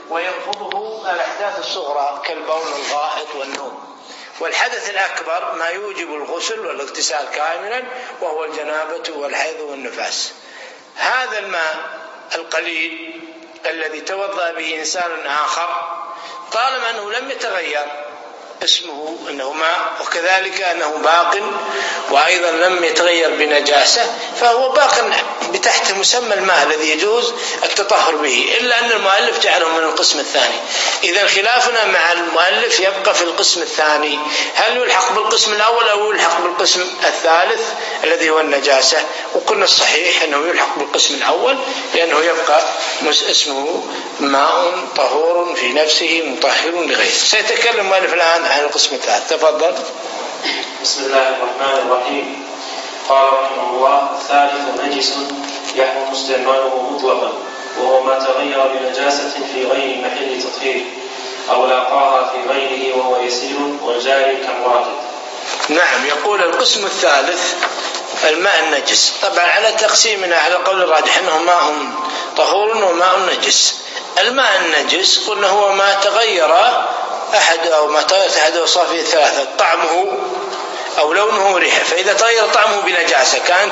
ويرفضه الأحداث الصغرى كالبول والغائط والنوم. والحدث الأكبر ما يوجب الغسل والاغتسال كاملا وهو الجنابة والحيض والنفاس. هذا الماء القليل الذي توضأ به إنسان آخر طالما أنه لم يتغير اسمه أنه ماء، وكذلك أنه باق وأيضا لم يتغير بنجاسة، فهو باق بتحت مسمى الماء الذي يجوز التطهر به، إلا أن المؤلف جعله من القسم الثاني. إذا خلافنا مع المؤلف يبقى في القسم الثاني، هل يلحق بالقسم الأول أو يلحق بالقسم الثالث الذي هو النجاسة؟ وقلنا الصحيح أنه يلحق بالقسم الأول لأنه يبقى اسمه ماء طهور في نفسه مطهر لغيره. سيتكلم المؤلف الآن عن القسم الثالث، تفضل. بسم الله الرحمن الرحيم. قال رحمه الله: الثالث نجس يحرم استعماله مطلقا، وهو ما تغير بنجاسة في غير محل تطهير أو لاقاها في غيره وهو يسير والجاري كالراكد. نعم، يقول القسم الثالث الماء النجس. طبعا على تقسيمنا على القول الراجح أنه ماء طهور وماء نجس. الماء النجس قلنا هو ما تغير أحد أوصافه الثلاثة: طعمه أو لونه وريحه. فإذا تغير طعمه بنجاسة كان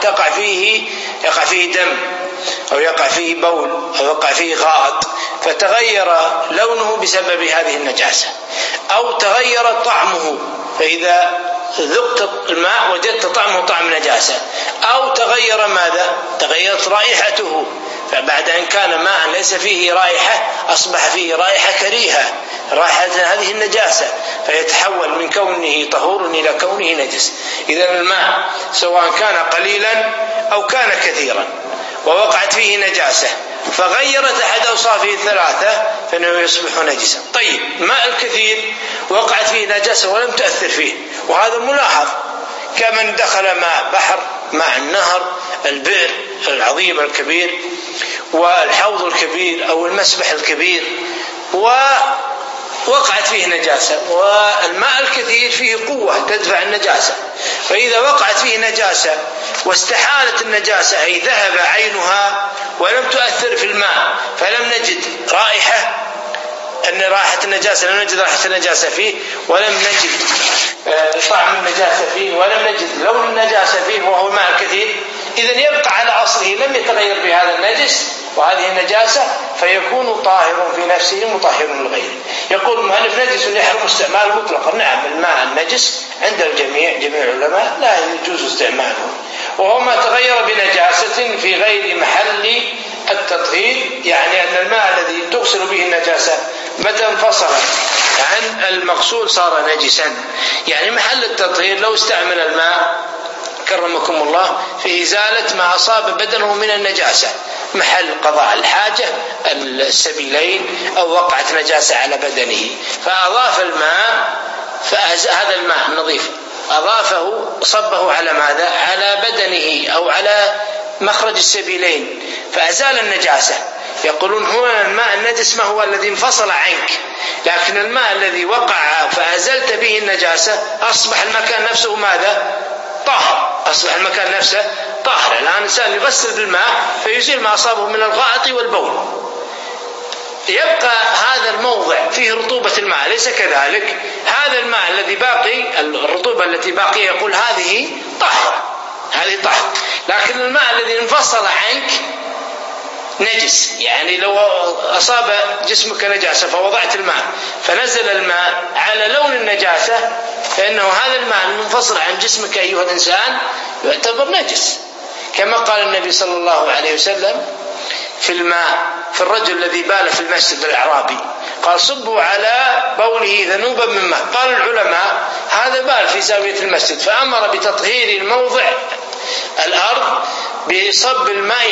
يقع فيه دم أو يقع فيه بول أو يقع فيه غائط، فتغير لونه بسبب هذه النجاسة، أو تغير طعمه فإذا ذقت الماء وجدت طعمه طعم نجاسة، أو تغير ماذا؟ تغيرت رائحته، فبعد أن كان ماء ليس فيه رائحة أصبح فيه رائحة كريهة، رائحة هذه النجاسة، فيتحول من كونه طهور إلى كونه نجس. إذا الماء سواء كان قليلا أو كان كثيرا ووقعت فيه نجاسة فغيرت أحد أوصافه الثلاثة فإنه يصبح نجسا. طيب، ماء الكثير وقعت فيه نجاسة ولم تؤثر فيه، وهذا ملاحظ، كمن دخل ماء بحر، ماء النهر، البئر العظيم الكبير والحوض الكبير أو المسبح الكبير ووقعت فيه نجاسة، والماء الكثير فيه قوة تدفع النجاسة، فإذا وقعت فيه نجاسة واستحالت النجاسة أي ذهب عينها ولم تؤثر في الماء فلم نجد رائحة النجاسة، لم نجد رائحة النجاسة فيه، ولم نجد طعم النجاسة فيه، ولم نجد لون النجاسة فيه وهو ماء كثير، إذن يبقى على أصله لم يتغير بهذا النجس وهذه النجاسة فيكون طاهر في نفسه مطهر لغيره. يقول المؤلف: نجس يحرم استعماله مطلقا. نعم، الماء النجس عند جميع العلماء لا يجوز استعماله، وهو ما تغير بنجاسة في غير محل التطهير، يعني أن الماء الذي تغسل به النجاسة متى انفصل عن المغسول صار نجسا. يعني محل التطهير لو استعمل الماء كرمكم الله في إزالة ما أصاب بدنه من النجاسة، محل قضاء الحاجة السبيلين، أو وقعت نجاسة على بدنه فأضاف الماء، فهذا الماء نظيف أضافه صبه على ماذا؟ على بدنه أو على مخرج السبيلين فأزال النجاسة. يقولون هو الماء النجس ما هو الذي انفصل عنك، لكن الماء الذي وقع فأزلت به النجاسة أصبح المكان نفسه ماذا؟ طاهر، أصبح المكان نفسه طاهر. الآن الإنسان يغسل بالماء فيزيل ما أصابه من الغائط والبول، يبقى هذا الموضع فيه رطوبة الماء، ليس كذلك هذا الماء الذي باقي، الرطوبة التي باقية يقول هذه طاهرة، هذه طاهرة، لكن الماء الذي انفصل عنك نجس. يعني لو أصاب جسمك نجاسة فوضعت الماء فنزل الماء على لون النجاسة فإنه هذا الماء المنفصل عن جسمك أيها الإنسان يعتبر نجس، كما قال النبي صلى الله عليه وسلم في الماء في الرجل الذي بال في المسجد الأعرابي، قال: صبوا على بوله ذنوبا من ماء. قال العلماء هذا بال في زاوية المسجد، فأمر بتطهير الموضع الأرض بصب الماء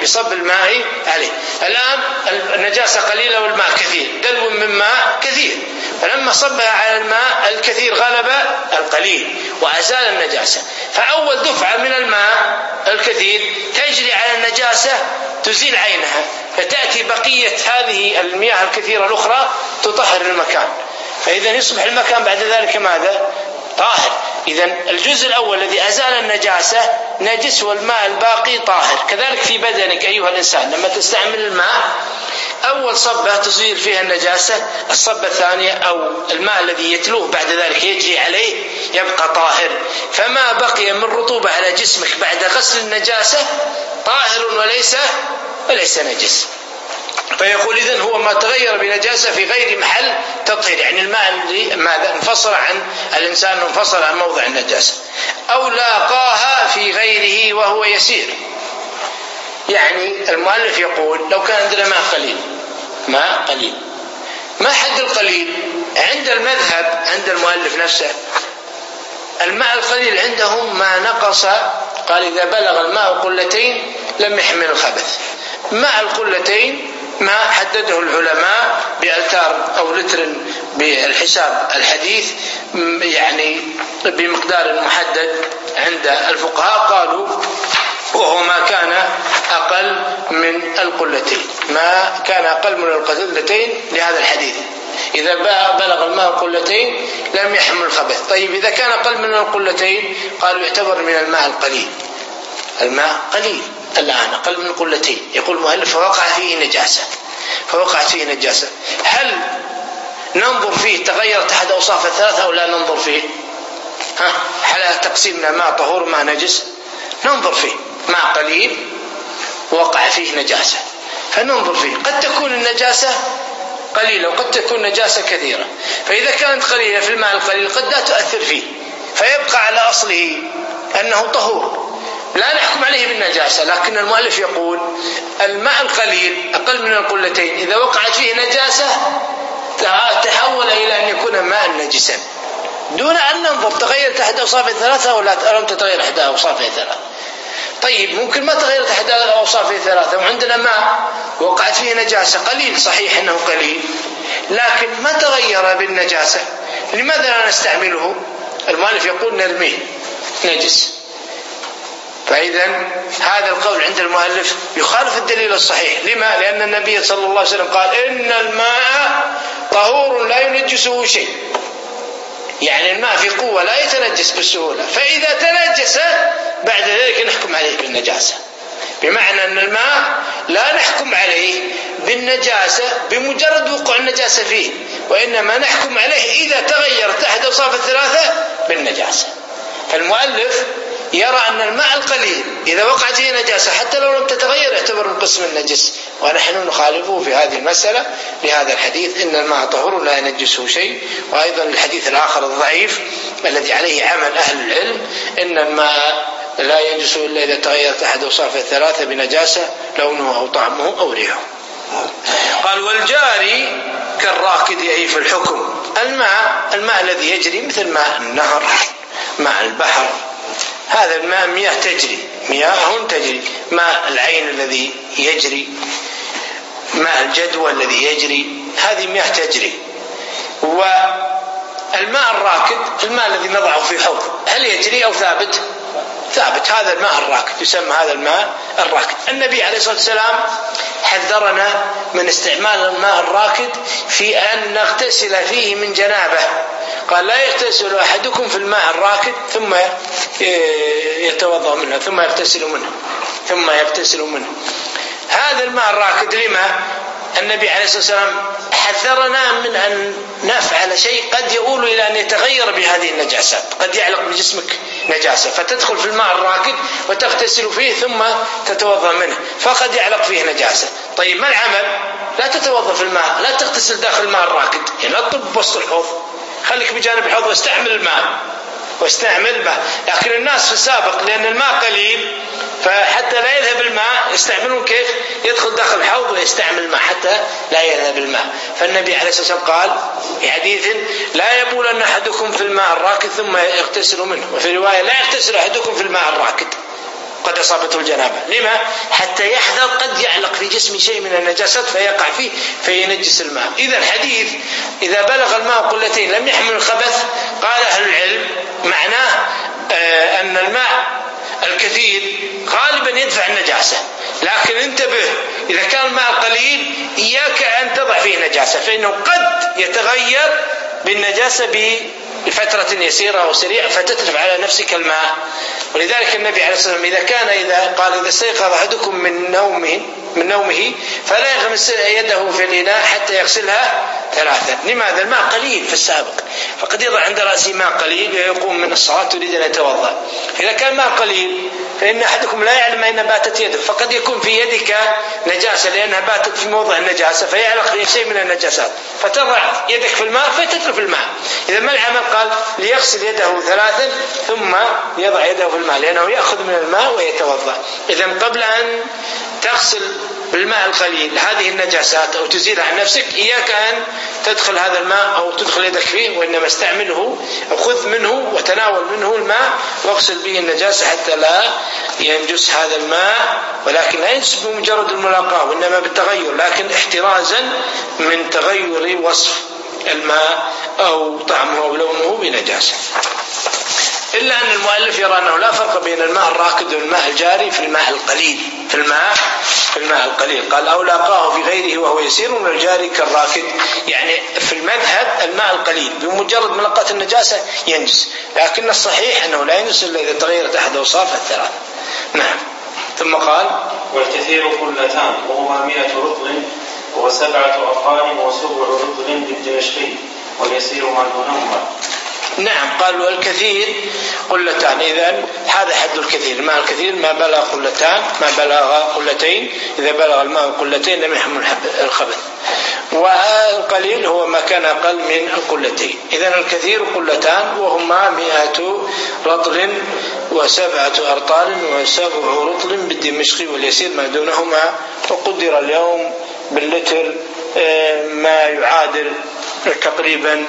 عليه، الآن النجاسة قليلة والماء كثير، دلو من ماء كثير، فلما صبها على الماء الكثير غلب القليل وأزال النجاسة، فأول دفعة من الماء الكثير تجري على النجاسة تزيل عينها، فتأتي بقية هذه المياه الكثيرة الأخرى تطهر المكان، فإذا يصبح المكان بعد ذلك ماذا؟ طاهر. إذن الجزء الأول الذي أزال النجاسة نجس، والماء الباقي طاهر. كذلك في بدنك أيها الإنسان، لما تستعمل الماء أول صبة تزيل فيها النجاسة، الصبة الثانية أو الماء الذي يتلوه بعد ذلك يجري عليه يبقى طاهر. فما بقي من رطوبة على جسمك بعد غسل النجاسة طاهر وليس نجس. فيقول إذن هو ما تغير بنجاسة في غير محل تطهير، يعني الماء اللي ماذا انفصل عن الإنسان، انفصل عن موضع النجاسة، أو لاقاها في غيره وهو يسير. يعني المؤلف يقول لو كان عندنا ماء قليل، ما حد القليل عند المذهب، عند المؤلف نفسه الماء القليل عندهم ما نقص، قال إذا بلغ الماء قلتين لم يحمل الخبث. ماء القلتين ما حدده العلماء بألتار أو لتر بالحساب الحديث، يعني بمقدار محدد عند الفقهاء، قالوا وهو ما كان أقل من القلتين، ما كان أقل من القلتين لهذا الحديث. إذا بلغ الماء قلتين لم يحمل الخبث. طيب إذا كان أقل من القلتين قالوا يعتبر من الماء القليل. الماء قليل الآن أقل من قلتين، يقول المؤلف فوقعت فيه نجاسة، هل ننظر فيه تغيرت أحد أوصاف الثلاثة أو لا ننظر فيه؟ على تقسيمنا ماء طهور ماء نجس، ننظر فيه ماء قليل وقع فيه نجاسة فننظر فيه. قد تكون النجاسة قليلة وقد تكون نجاسة كثيرة، فإذا كانت قليلة في الماء القليل قد لا تؤثر فيه فيبقى على أصله أنه طهور، لا نحكم عليه بالنجاسة. لكن المؤلف يقول الماء القليل أقل من القلتين إذا وقعت فيه نجاسة تحول إلى أن يكون ماء نجسا دون أن ننظر تغيرت أحد أوصافه الثلاثة أو لم تتغير أحد أوصافه الثلاثة. طيب ممكن ما تغيرت أحد أوصافه الثلاثة وعندنا ماء وقعت فيه نجاسة قليل، صحيح أنه قليل لكن ما تغير بالنجاسة، لماذا لا نستعمله؟ المؤلف يقول نرميه نجس. فإذا هذا القول عند المؤلف يخالف الدليل الصحيح. لما؟ لأن النبي صلى الله عليه وسلم قال إن الماء طهور لا ينجسه شيء، يعني الماء في قوة لا يتنجس بالسهولة، فإذا تنجس بعد ذلك نحكم عليه بالنجاسة. بمعنى أن الماء لا نحكم عليه بالنجاسة بمجرد وقوع النجاسة فيه، وإنما نحكم عليه إذا تغيرت أحد أوصاف الثلاثة بالنجاسة. فالمؤلف يرى أن الماء القليل إذا وقعت فيه نجاسة حتى لو لم تتغير يعتبر من قسم النجس، ونحن نخالفه في هذه المسألة لهذا الحديث إن الماء طهور لا ينجسه شيء. وأيضا الحديث الآخر الضعيف الذي عليه عمل أهل العلم إن الماء لا ينجس إلا إذا تغيرت أحد أوصافه الثلاثة بنجاسة لونه أو طعمه أو ريحه. قال والجاري كالراكد أي في الحكم. الماء الذي يجري مثل ماء النهر ماء البحر، هذا الماء مياه تجري، ماء العين الذي يجري، ماء الجدوى الذي يجري، هذه مياه تجري. والماء الراكد الماء الذي نضعه في حوض هل يجري أو ثابت؟ هذا الماء الراكد يسمى هذا الماء الراكد. النبي عليه الصلاة والسلام حذرنا من استعمال الماء الراكد في أن نغتسل فيه من جنابه، قال لا يغتسل أحدكم في الماء الراكد ثم يتوضأ منه ثم يغتسل منه هذا الماء الراكد. لما؟ النبي عليه الصلاة والسلام حذرنا من أن نفعل شيء قد يؤول إلى أن يتغير بهذه النجاسات، قد يعلق بجسمك نجاسة فتدخل في الماء الراكد وتغتسل فيه ثم تتوضأ منه فقد يعلق فيه نجاسة. طيب ما العمل؟ لا تتوضأ في الماء، لا تغتسل داخل الماء الراكد، يعني لا تطب بوسط الحوض، خليك بجانب الحوض واستعمل الماء. لكن الناس في السابق لأن الماء قليل فحتى لا يذهب الماء يستعملون كيف؟ يدخل داخل الحوض ويستعمل الماء حتى لا يذهب الماء. فالنبي عليه الصلاة والسلام قال في حديث لا يبولن أحدكم في الماء الراكد ثم يغتسل منه، وفي رواية لا يغتسل أحدكم في الماء الراكد قد أصابته الجنابة. لما؟ حتى يحذر قد يعلق في جسم شيء من النجاسات فيقع فيه فينجس الماء. إذا الحديث إذا بلغ الماء قلتين لم يحمل الخبث، قال أهل العلم معناه أن الماء الكثير غالبا يدفع النجاسة، لكن انتبه إذا كان الماء قليل إياك أن تضع فيه نجاسة، فإنه قد يتغير بالنجاسة لفترة يسيرة أو سريعة فتترف على نفسك الماء. ولذلك النبي عليه الصلاة والسلام إذا استيقظ أحدكم من نومه فلا يغمس يده في الإناء حتى يغسلها 3. لماذا؟ الماء قليل في السابق، فقد يضع عند رأسه ماء قليل ويقوم من الصلاة يريد أن يتوضأ. إذا كان ماء قليل فإن أحدكم لا يعلم أين باتت يده، فقد يكون في يدك نجاسة لأنها باتت في موضع النجاسة فيعلق شيء من النجاسات فتضع يدك في الماء فتترك الماء. إذا ما العمل؟ قال ليغسل يده 3 ثم يضع يده في الماء لأنه يأخذ من الماء ويتوضأ. إذا قبل أن تغسل بالماء القليل هذه النجاسات أو تزيل عن نفسك إياك أن تدخل هذا الماء أو تدخل يدك فيه، وإنما استعمله أو خذ منه وتناول منه الماء واغسل به النجاسة حتى لا ينجس هذا الماء، ولكن لا ينجس بمجرد الملاقاة وإنما بالتغير، لكن احترازا من تغير وصف الماء أو طعمه أو لونه بنجاسة. إلا أن المؤلف يرى أنه لا فرق بين الماء الراكد والماء الجاري في الماء القليل. في الماء القليل قال أو لاقاه في غيره وهو يسير من الجاري كالراكد، يعني في المذهب الماء القليل بمجرد ملاقاة النجاسة ينجس، لكن الصحيح أنه لا ينجس إلا إذا تغيرت أحد أوصاف الثلاث. نعم. ثم قال والكثير قلتان وهما 100 رطل و7 أرطال و7 رطل بالدمشقي واليسير ما دونهما. نعم. قال والكثير قلتان، إذن هذا حد الكثير. الماء الكثير ما بلغ قلتان، ما بلغ قلتين، إذا بلغ الماء قلتين لم يحمل الخبث، والقليل هو ما كان أقل من القلتين. إذن الكثير قلتان وهما 100 رطل و7 أرطال و7 رطل بالدمشقي واليسير ما دونهما. وقدر اليوم باللتر ما يعادل تقريبا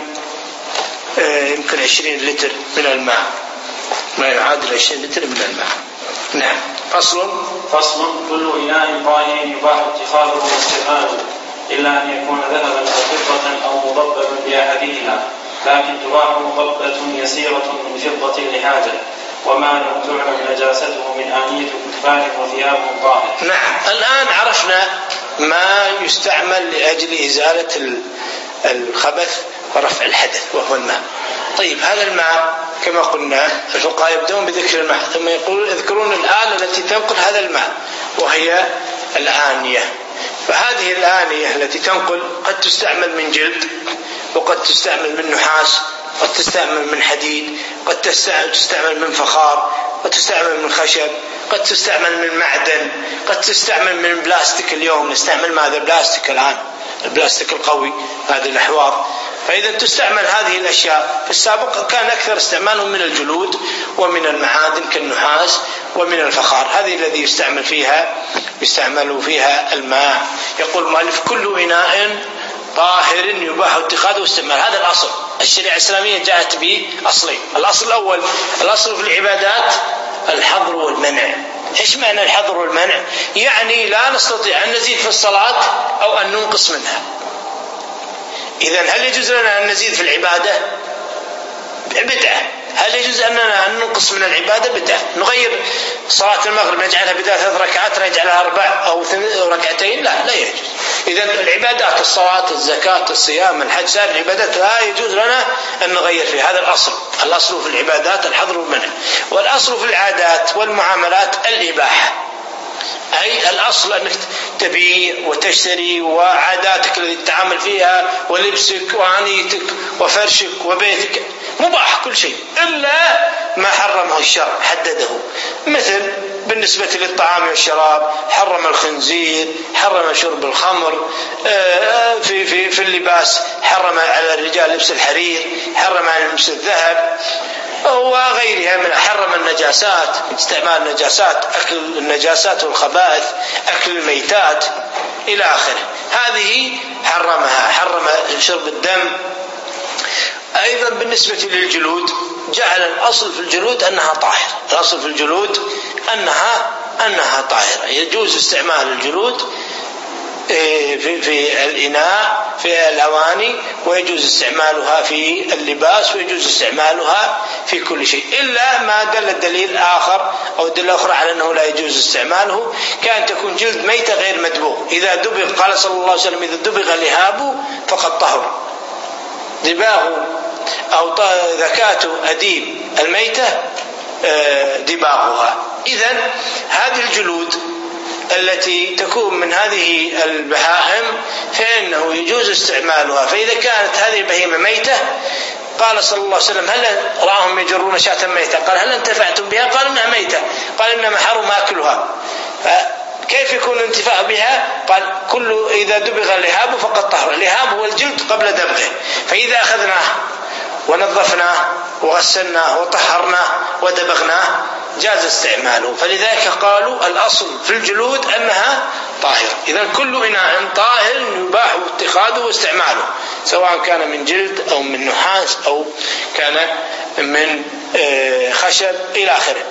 يمكن 20 لتر من الماء، ما يعادل 20 لتر من الماء. نعم. فصل كل إناء طاهر يباح اتخاذه واستعماله إلا أن يكون ذهبا أو فضة أو مضببا بأحدهما، لكن تباح مضبة يسيرة من فضة لحاجة وما لم تعلم نجاسته من آنية كفار وثياب طاهر. نعم. الآن عرفنا ما يستعمل لأجل إزالة الخبث ورفع الحدث وهو الماء. طيب هذا الماء كما قلنا الفقهاء يبدون بذكر الماء ثم يذكرون الآلة التي تنقل هذا الماء وهي الآنية. فهذه الآنية التي تنقل قد تستعمل من جلد وقد تستعمل من نحاس، قد تستعمل من حديد، قد تستعمل من فخار، قد تستعمل من خشب، قد تستعمل من معدن، قد تستعمل من بلاستيك. اليوم نستعمل ماذا؟ بلاستيك الآن، البلاستيك القوي هذه الأحواض. فإذا تستعمل هذه الأشياء في السابق كان أكثر استعمالهم من الجلود ومن المعادن كالنحاس ومن الفخار، هذه الذي يستعمل فيها الماء. يقول المؤلف كل إناء طاهر يباح اتخاذه واستعماله. هذا الأصل. الشريعة الإسلامية جاءت بأصلين. الأصل الأول الأصل في العبادات الحظر والمنع. إيش معنى الحظر والمنع؟ يعني لا نستطيع أن نزيد في الصلاة أو أن ننقص منها. إذن هل يجوز لنا أن نزيد في العبادة؟ بدعة. هل يجوز أننا أن ننقص من العبادة؟ بدعة. نغير صلاة المغرب نجعلها بدل 3 ركعات نجعلها 4 أو 2 ركعتين؟ لا يجوز. إذن العبادات الصلاة الزكاة الصيام الحج سائر العبادات لا يجوز لنا أن نغير فيها. هذا الأصل. الأصل في العبادات الحظر والمنع. والأصل في العادات والمعاملات الإباحة، أي الأصل أنك تبيع وتشتري وعاداتك التي تتعامل فيها ولبسك وعنيتك وفرشك وبيتك مباح كل شيء إلا ما حرمه الشرع حدده. مثل بالنسبة للطعام والشراب حرم الخنزير، حرم شرب الخمر، في اللباس حرم على الرجال لبس الحرير، حرم على لبس الذهب وغيرها من حرم النجاسات، استعمال النجاسات، أكل النجاسات والخبائث، أكل الميتات إلى آخره. هذه حرمها. حرم شرب الدم. أيضا بالنسبة للجلود جعل الأصل في الجلود أنها طاهرة. الأصل في الجلود أنها طاهرة. يجوز استعمال الجلود في الإناء في الأواني، ويجوز استعمالها في اللباس، ويجوز استعمالها في كل شيء، إلا ما دل الدليل آخر أو دليل أخرى على أنه لا يجوز استعماله، كان تكون جلد ميتة غير مدبوغ. إذا دبغ قال صلى الله عليه وسلم إذا دبغ اللهاب فقد طهر. دباغ أو ذكاة أديب الميتة دباغها. إذن هذه الجلود التي تكون من هذه البهائم فإنه يجوز استعمالها. فإذا كانت هذه البهيمة ميتة قال صلى الله عليه وسلم هل رأهم يجرون شاة ميتة؟ قال هل انتفعتم بها؟ قال إنها ميتة. قال إنما حرم أكلها. كيف يكون الانتفاع بها؟ قال كل إذا دبغ اللهاب فقد طهر. اللهاب هو الجلد قبل دبغه، فإذا أخذناه ونظفناه وغسلناه وطهرناه ودبغناه جاز استعماله. فلذلك قالوا الأصل في الجلود أنها طاهرة. إذن كل إناء طاهر يباح اتخاذه واستعماله، سواء كان من جلد أو من نحاس أو كان من خشب إلى آخره.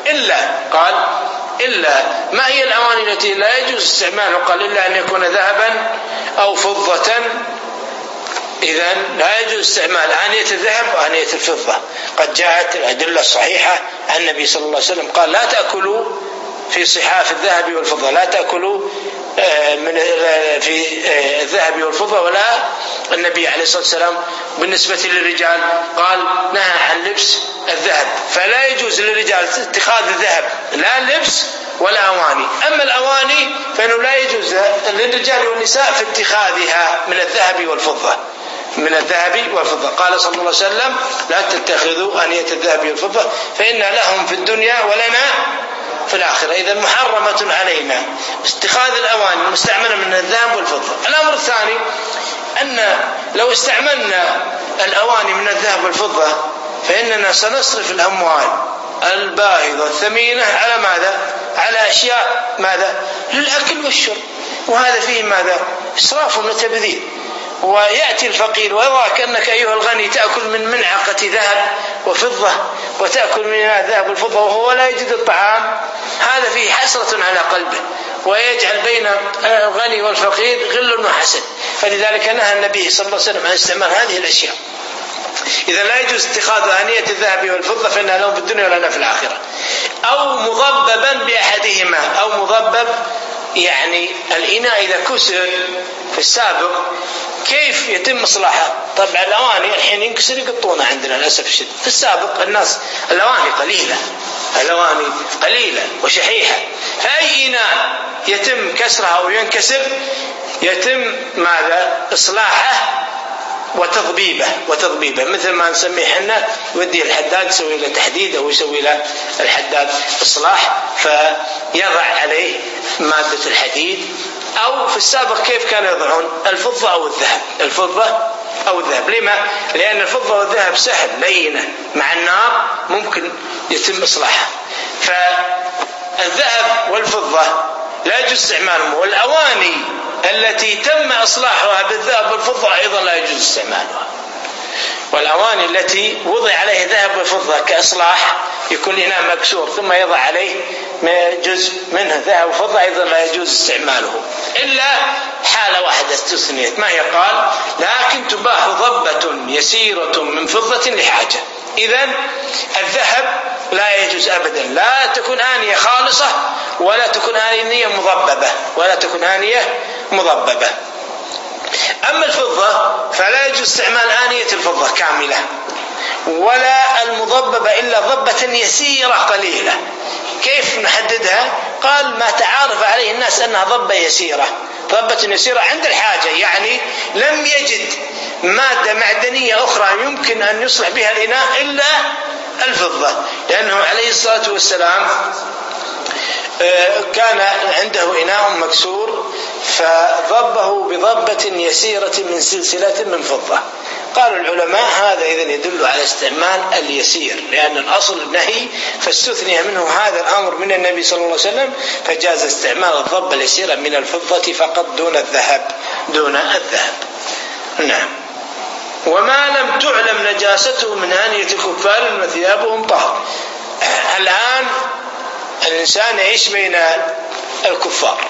إلا ما هي الأواني التي لا يجوز استعمالها؟ قال إلا أن يكون ذهبا أو فضة. إذن لا يجوز استعمال آنية الذهب وآنية الفضة. قد جاءت الأدلة الصحيحة عن النبي صلى الله عليه وسلم قال لا تأكلوا في صحاف الذهب والفضة، لا تأكلوا في الذهب والفضة. ولا النبي عليه الصلاة والسلام بالنسبة للرجال قال نهى عن لبس الذهب، فلا يجوز للرجال اتخاذ الذهب لا لبس ولا أواني. أما الأواني فإنه لا يجوز للرجال والنساء في اتخاذها من الذهب والفضة، من الذهب والفضة. قال صلى الله عليه وسلم لا تتخذوا آنية الذهب والفضة فإن لهم في الدنيا ولنا في الآخرة. إذا محرمة علينا اتخاذ الأواني المستعملة من الذهب والفضة. الأمر الثاني أن لو استعملنا الأواني من الذهب والفضة فإننا سنصرف الأموال الباهظة الثمينة على ماذا؟ على أشياء ماذا؟ للأكل والشرب، وهذا فيه ماذا؟ إسراف وتبذير. ويأتي الفقير ويراك أنك أيها الغني تأكل من منعقة ذهب وفضة وتأكل من ذهب والفضة وهو لا يجد الطعام، هذا فيه حسرة على قلبه ويجعل بين الغني والفقير غل وحسد. فلذلك نهى النبي صلى الله عليه وسلم عن استعمال هذه الأشياء. إذا لا يجوز اتخاذ آنية الذهب والفضة فإنها لهم في الدنيا ولنا في الآخرة. أو مضببا بأحدهما، أو مضبب يعني الإناء إذا كسر في السابق كيف يتم إصلاحه؟ طبعا الأواني الحين ينكسر يقطونه عندنا للأسف الشديد. في السابق الناس الأواني قليلة وشحيحة، فأي إناء يتم كسرها أو ينكسر يتم ماذا؟ إصلاحه وتضبيبه مثل ما نسميه حنا يودي الحداد يسوي له تحديد أو يسوي له الحداد إصلاح فيضع عليه مادة الحديد. أو في السابق كيف كانوا يضعون؟ الفضة أو الذهب. لما؟ لأن الفضة والذهب سهل لينة مع النار ممكن يتم إصلاحها. فالذهب والفضة لا يجوز استعمالهم، والأواني التي تم إصلاحها بالذهب والفضة أيضا لا يجوز استعمالها. والأواني التي وضع عليه ذهب وفضة كإصلاح يكون إناء مكسور ثم يضع عليه جزء منه ذهب وفضة أيضا لا يجوز استعماله إلا حالة واحدة استثنيت. ما هي؟ قال لكن تباح ضبة يسيرة من فضة لحاجة. إذن الذهب لا يجوز أبدا، لا تكون آنية خالصة ولا تكون آنية مضببة. أما الفضة فلا يجوز استعمال آنية الفضة كاملة ولا المضببة إلا ضبة يسيرة قليلة. كيف نحددها؟ قال ما تعارف عليه الناس أنها ضبة يسيرة عند الحاجة، يعني لم يجد مادة معدنية أخرى يمكن أن يصلح بها الإناء إلا الفضة، لأنه عليه الصلاة والسلام كان عنده إناء مكسور فضبه بضبة يسيرة من سلسلة من فضة. قال العلماء هذا إذن يدل على استعمال اليسير، لأن الأصل النهي فاستثني منه هذا الأمر من النبي صلى الله عليه وسلم فجاز استعمال الضبة اليسيرة من الفضة فقط دون الذهب. نعم. وما لم تعلم نجاسته من آنية الكفار وثيابهم طهر. الآن الإنسان يعيش بين الكفار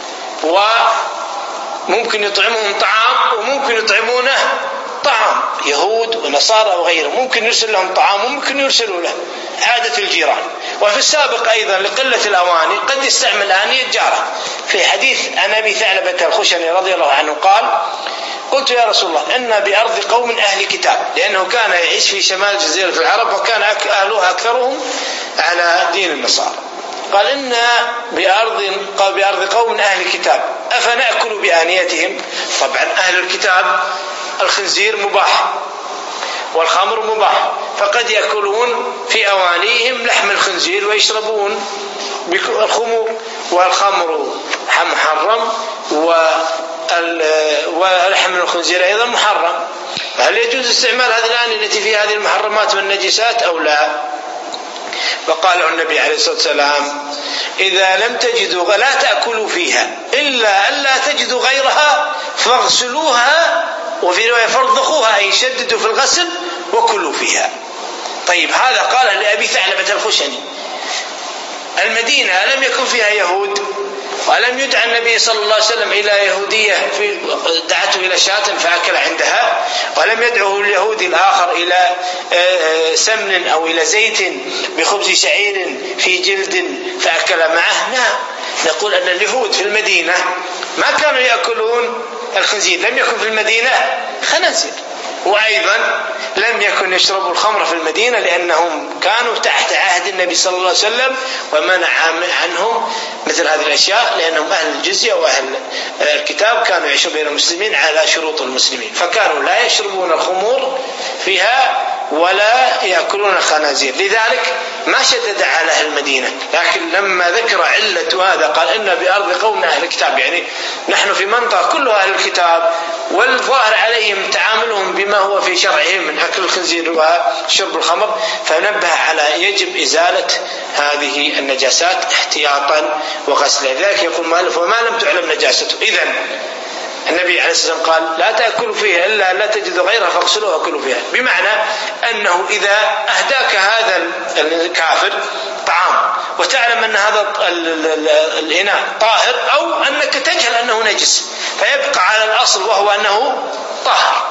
وممكن يطعمهم طعام وممكن يطعمونه طعام، يهود ونصارى وغيرهم ممكن يرسل لهم طعام وممكن يرسلوا له، عادة الجيران. وفي السابق أيضا لقلة الأواني قد يستعمل آنية جارة. في حديث عن أبي ثعلبة الخشني رضي الله عنه قال قلت يا رسول الله إن بأرض قوم أهل كتاب، لأنه كان يعيش في شمال جزيرة العرب وكان أهلها أكثرهم على دين النصارى. قال إن بأرض قوم أهل كتاب أفنأكل بآنيتهم؟ طبعا أهل الكتاب الخنزير مباح والخمر مباح، فقد يأكلون في أوانيهم لحم الخنزير ويشربون الخمور، والخمر محرم ولحم الخنزير أيضا محرم. هل يجوز استعمال هذه الآنية التي فيها هذه المحرمات والنجسات أو لا؟ وقال النبي عليه الصلاة والسلام إذا لم تجدوا لا تأكلوا فيها إلا ألا تجدوا غيرها فاغسلوها، وفي رواية فارضخوها، أي شددوا في الغسل وكلوا فيها. طيب هذا قال لأبي ثعلبة الخشني. المدينة لم يكن فيها يهود، ولم يدعى النبي صلى الله عليه وسلم إلى يهودية دعته إلى شاة فأكل عندها، ولم يدعه اليهودي الآخر إلى سمن أو إلى زيت بخبز شعير في جلد فأكل معه. لا، نقول أن اليهود في المدينة ما كانوا يأكلون الخنزير، لم يكن في المدينة خنازير، وأيضا لم يكن يشربوا الخمر في المدينة لأنهم كانوا تحت عهد النبي صلى الله عليه وسلم ومنع عنهم مثل هذه الأشياء، لأنهم أهل الجزية وأهل الكتاب كانوا يعيشون بين المسلمين على شروط المسلمين، فكانوا لا يشربون الخمور فيها ولا يأكلون الخنازير، لذلك ما شدد على أهل المدينة. لكن لما ذكر علة هذا قال إن بأرض قوم أهل الكتاب، يعني نحن في منطقة كلها أهل الكتاب والظاهر عليهم تعاملهم بما هو في شرعهم من أكل الخنزير وشرب الخمر، فنبه على يجب إزالة هذه النجاسات احتياطا وغسلا. لذلك يقول المؤلف وما لم تعلم نجاسته. إذن النبي عليه الصلاة والسلام قال لا تأكلوا فيها إلا لا تجدوا غيرها فاغسلوها وكلوا فيها، بمعنى أنه إذا أهداك هذا الكافر طعام وتعلم أن هذا الإناء طاهر أو أنك تجهل أنه نجس فيبقى على الأصل وهو أنه طاهر.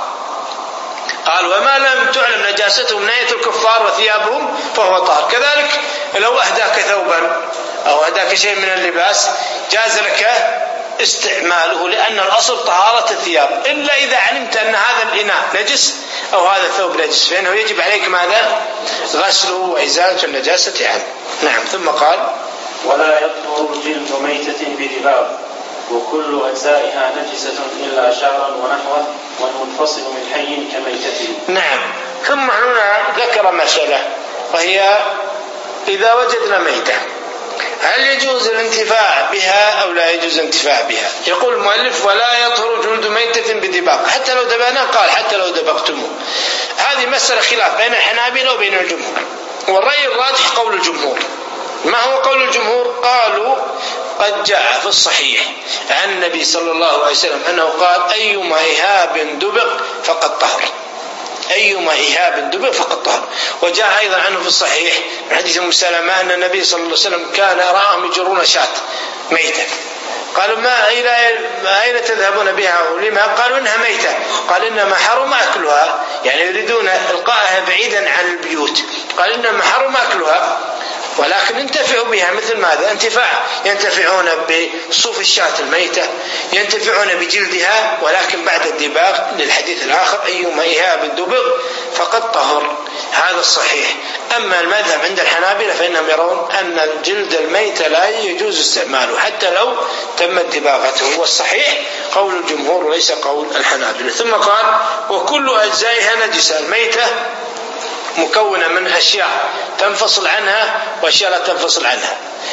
قال وما لم تعلم نجاسته من آية الكفار وثيابهم فهو طاهر. كذلك لو أهداك ثوبا أو أهداك شيء من اللباس جاز لك استعماله لأن الأصل طهارة الثياب، إلا إذا علمت أن هذا الإناء نجس أو هذا الثوب نجس فإنه يجب عليك ماذا؟ غسله وإزالة النجاسة عنه. نعم. ثم قال ولا يطهر جلد ميتة بدباغ وكل أجزائها نجسة إلا شعرا ونحوه والمنفصل من حي كميتته. نعم. ثم هنا ذكر مسألة وهي إذا وجدنا ميتة هل يجوز الانتفاع بها أو لا يجوز الانتفاع بها؟ يقول المؤلف ولا يطهر جلد ميتة بدباغ، حتى لو دبناه، قال حتى لو دبغتموه. هذه مسألة خلاف بين الحنابلة وبين الجمهور، والرأي الراجح قول الجمهور. ما هو قول الجمهور؟ قالوا قد جاء في الصحيح عن النبي صلى الله عليه وسلم أنه قال أيما إهاب دبغ فقد طهر، أيما إهاب دبغ فقد طهر. وجاء أيضا عنه في الصحيح من حديث أم سلمة أن النبي صلى الله عليه وسلم كان رآهم يجرون شاة ميتة، قالوا ما أين تذهبون بها ولما؟ قالوا إنها ميتة، قال إنما حرم أكلها، يعني يريدون إلقائها بعيدا عن البيوت، قال إنما حرم أكلها ولكن انتفعوا بها. مثل ماذا؟ انتفاع، ينتفعون بصوف الشاة الميتة، ينتفعون بجلدها، ولكن بعد الدباغ للحديث الآخر أيما إهاب دبغ فقد طهر. هذا الصحيح. أما المذهب عند الحنابلة فإنهم يرون أن الجلد الميت لا يجوز استعماله حتى لو تمت دباغته، والصحيح قول الجمهور وليس قول الحنابلة. ثم قال وكل أجزائها نجسة. الميتة مكونة من أشياء تنفصل عنها وأشياء لا تنفصل عنها،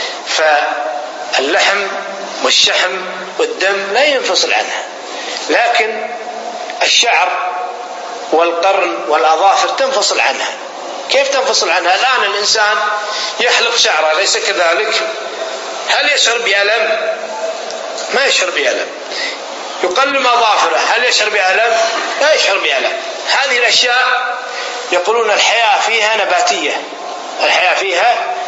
فاللحم والشحم والدم لا ينفصل عنها، لكن الشعر والقرن والأظافر تنفصل عنها. كيف تنفصل عنها؟ الآن الإنسان يحلق شعره ليس كذلك، هل يشعر بألم؟ ما يشعر بألم. يقلم أظافره، هل يشعر بألم؟ لا يشعر بألم. هذه الأشياء يقولون الحياة فيها نباتية، الحياة فيها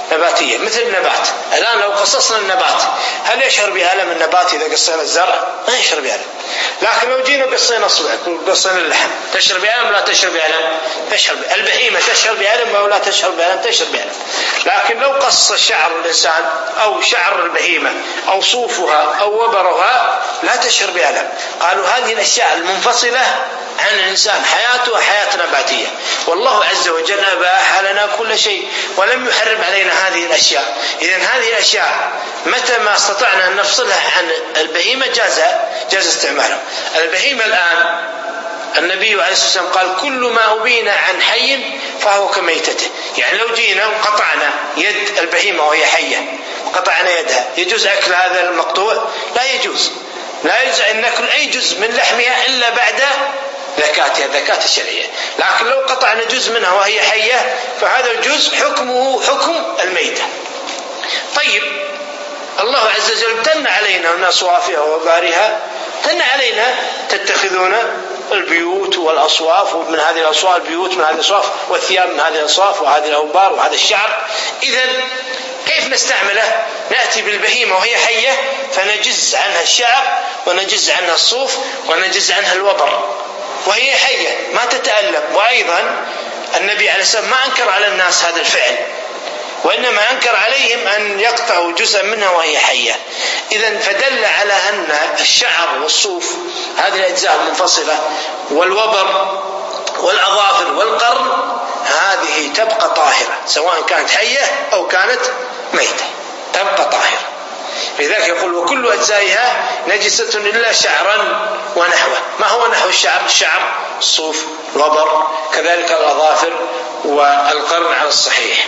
نباتية مثل النبات. الآن لو قصصنا النبات، هل يشعر بألم النبات إذا قصينا الزرع؟ ما يشعر بألم. لكن لو جينا قصينا أصبعك وقصينا اللحم، تشعر بألم لا تشعر بألم؟ تشعر بألم. البهيمة تشعر بألم أو لا تشعر بألم؟ تشعر بألم. لكن لو قص شعر الإنسان أو شعر البهيمة أو صوفها أو وبرها لا تشعر بألم. قالوا هذه الأشياء المنفصلة عن الإنسان حياته حياة نباتية، والله عز وجل أباح لنا كل شيء ولم يحرم علينا هذه الأشياء. إذن هذه الأشياء متى ما استطعنا أن نفصلها عن البهيمة جاز استعمالها. البهيمة الآن النبي عليه الصلاة والسلام قال كل ما أبين عن حي فهو كميتته. يعني لو جينا وقطعنا يد البهيمة وهي حية وقطعنا يدها، يجوز أكل هذا المقطوع؟ لا يجوز. لا يجوز أن نأكل أي جزء من لحمها إلا بعد ذكاتها، الذكاة الشرعية. لكن لو قطعنا جزء منها وهي حية فهذا الجزء حكمه حكم الميتة. طيب الله عز وجل امتن علينا من أصوافها وبارها، امتن علينا تتخذون البيوت والأصواف من هذه الأصواف، البيوت من هذه الأصواف، والثياب من هذه الأصواف، وهذه الأوبار وهذا الشعر. إذن كيف نستعمله؟ نأتي بالبهيمة وهي حية فنجز عنها الشعر ونجز عنها الصوف ونجز عنها الوبر وهي حية ما تتألم. وأيضا النبي عليه السلام ما أنكر على الناس هذا الفعل، وإنما أنكر عليهم أن يقطعوا جزءا منها وهي حية. إذن فدل على أن الشعر والصوف هذه الأجزاء المنفصلة والوبر والأظافر والقرن هذه تبقى طاهرة سواء كانت حية أو كانت ميتة، تبقى طاهرة. لذلك يقول وكل أجزائها نجسة إلا شعرا ونحوه. ما هو نحو الشعر؟ الشعر، الصوف، الوبر، كذلك الأظافر والقرن على الصحيح.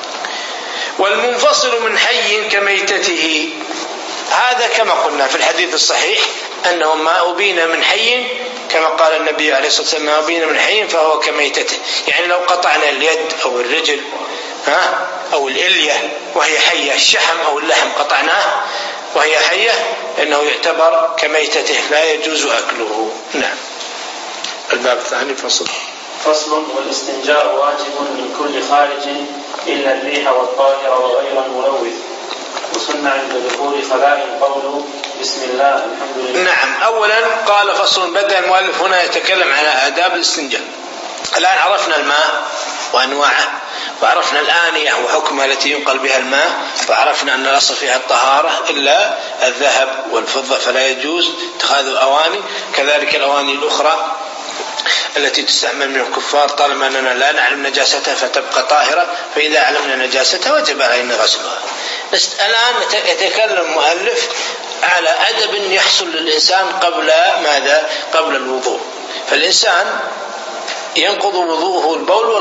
والمنفصل من حي كميتته، هذا كما قلنا في الحديث الصحيح أنه ما أبين من حي كما قال النبي عليه الصلاة والسلام ما أبين من حي فهو كميتته. يعني لو قطعنا اليد أو الرجل أو الإلية وهي حية، الشحم أو اللحم قطعناه وهي حية إنه يعتبر كميتته لا يجوز أكله. نعم. الباب الثاني فصل. والاستنجاء واجب من كل خارج إلا الريح والطاهر وغير الملوث، وسن عند دخول خلاء قول بسم الله الحمد لله. نعم. أولا قال فصل، بدأ المؤلف هنا يتكلم على آداب الاستنجاء. الآن عرفنا الماء وأنواعه، وعرفنا الآنية وحكمها التي ينقل بها الماء، وعرفنا أن الأصل فيها الطهارة إلا الذهب والفضة فلا يجوز اتخاذ الأواني، كذلك الأواني الأخرى التي تستعمل من الكفار طالما أننا لا نعلم نجاستها فتبقى طاهرة، فإذا علمنا نجاستها وجب علينا غسلها. الآن يتكلم المؤلف على أدب يحصل للإنسان قبل ماذا؟ قبل الوضوء. فالإنسان ينقض وضوءه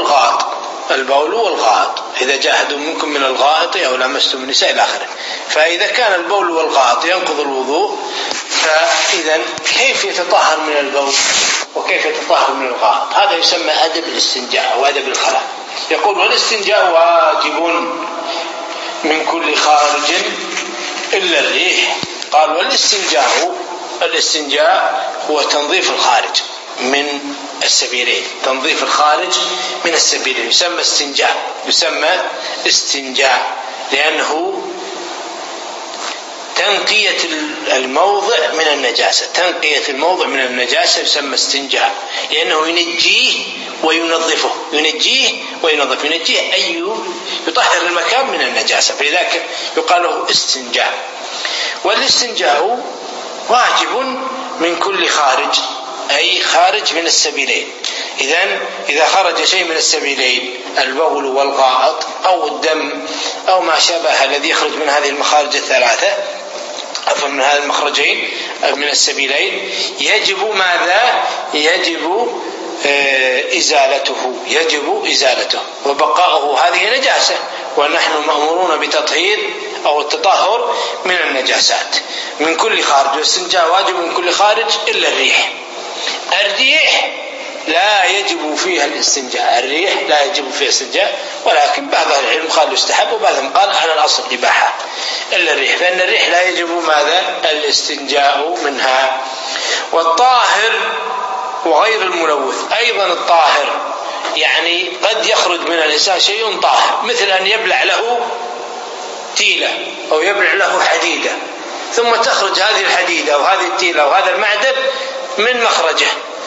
البول والغائط إذا جاء أحد منكم من الغائط أو لمستم النساء إلى آخره. فإذا كان البول والغائط ينقض الوضوء، فإذا كيف يتطهر من البول وكيف يتطهر من الغائط؟ هذا يسمى أدب الاستنجاء أو أدب الخلاء. يقول والاستنجاء واجب من كل خارج إلا الريح. قال والاستنجاء هو تنظيف الخارج من السبيلين، تنظيف الخارج من السبيلين يسمى استنجاء لأنه تنقية الموضع من النجاسة. تنقية الموضع من النجاسة يسمى استنجاء لأنه ينجيه وينظفه. ينجيه أي يطهر المكان من النجاسة، فلذلك يقال له استنجاء. والاستنجاء واجب من كل خارج، أي خارج من السبيلين. إذا خرج شيء من السبيلين البول والغائط أو الدم أو ما شابه الذي يخرج من هذه المخارج الثلاثة من هذه المخرجين من السبيلين يجب ماذا؟ يجب إزالته وبقاؤه. هذه نجاسة ونحن مأمورون بتطهير أو التطهر من النجاسات من كل خارج. والاستنجاء واجب من كل خارج إلا الريح. الريح لا يجب فيها الاستنجاء، ولكن بعض أهل العلم قال يستحب وبعضهم قال على الأصل إباحة إلا الريح، فإن الريح لا يجب ماذا؟ الاستنجاء منها. والطاهر وغير الملوث أيضا. الطاهر يعني قد يخرج من الإنسان شيء طاهر مثل أن يبلع له تيلة أو يبلع له حديدة، ثم تخرج هذه الحديدة أو هذه التيلة أو هذا المعدن من مخرجه،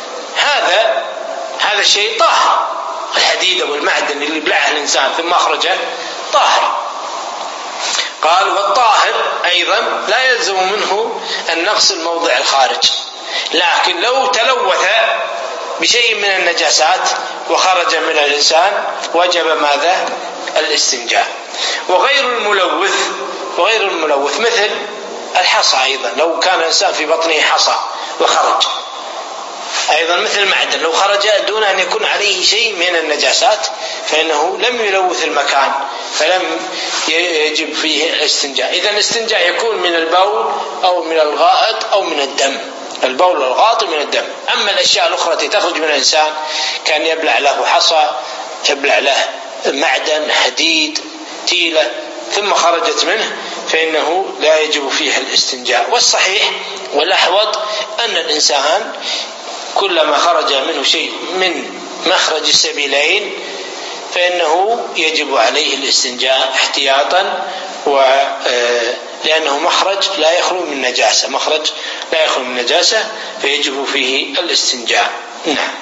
هذا الشيء طاهر. الحديدة والمعدن اللي بلعه الإنسان ثم أخرجه طاهر. قال والطاهر أيضا لا يلزم منه أن نغسل موضع الخارج، لكن لو تلوث بشيء من النجاسات وخرج من الإنسان وجب ماذا؟ الاستنجاء. وغير الملوث مثل الحصى أيضا، لو كان الإنسان في بطنه حصى وخرج أيضا مثل المعدن، لو خرج دون أن يكون عليه شيء من النجاسات فإنه لم يلوث المكان فلم يجب فيه الاستنجاء. إذن الاستنجاء يكون من البول أو من الغائط أو من الدم، البول والغائط من الدم. أما الأشياء الأخرى التي تخرج من الإنسان كان يبلع له حصى، يبلع له معدن، حديد، تيلة، ثم خرجت منه، فإنه لا يجب فيها الاستنجاء. والصحيح والأحوط أن الإنسان كلما خرج منه شيء من مخرج السبيلين فإنه يجب عليه الاستنجاء احتياطا، لأنه مخرج لا يخلو من نجاسة، فيجب فيه الاستنجاء. نعم.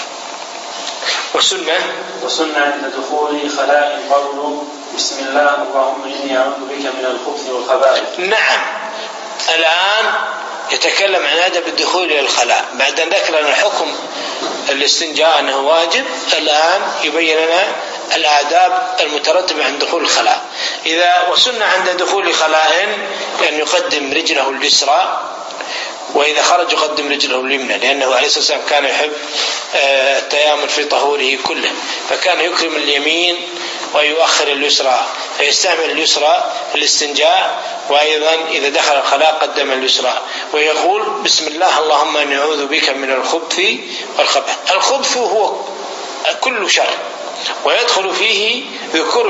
وسنة عند دخول خلاء القول بسم الله اللهم إني أعوذ بك من الخبث والخبائث. نعم. الآن يتكلم عن آداب الدخول إلى الخلاء بعد أن ذكر لنا حكم الاستنجاء أنه واجب. الآن يبين لنا الآداب المترتبة عند دخول الخلاء. وسنة عند دخول خلاء أن يقدم رجله اليسرى، وإذا خرج يقدم رجله اليمنى، لأنه عليه الصلاة والسلام كان يحب التيامن في طهوره كله، فكان يكرم اليمين ويؤخر اليسرى، فيستعمل اليسرى في الاستنجاء، وأيضا إذا دخل الخلاء قدم اليسرى ويقول بسم الله اللهم إني أعوذ بك من الخبث والخبث. الخبث هو كل شر، ويدخل فيه ذكور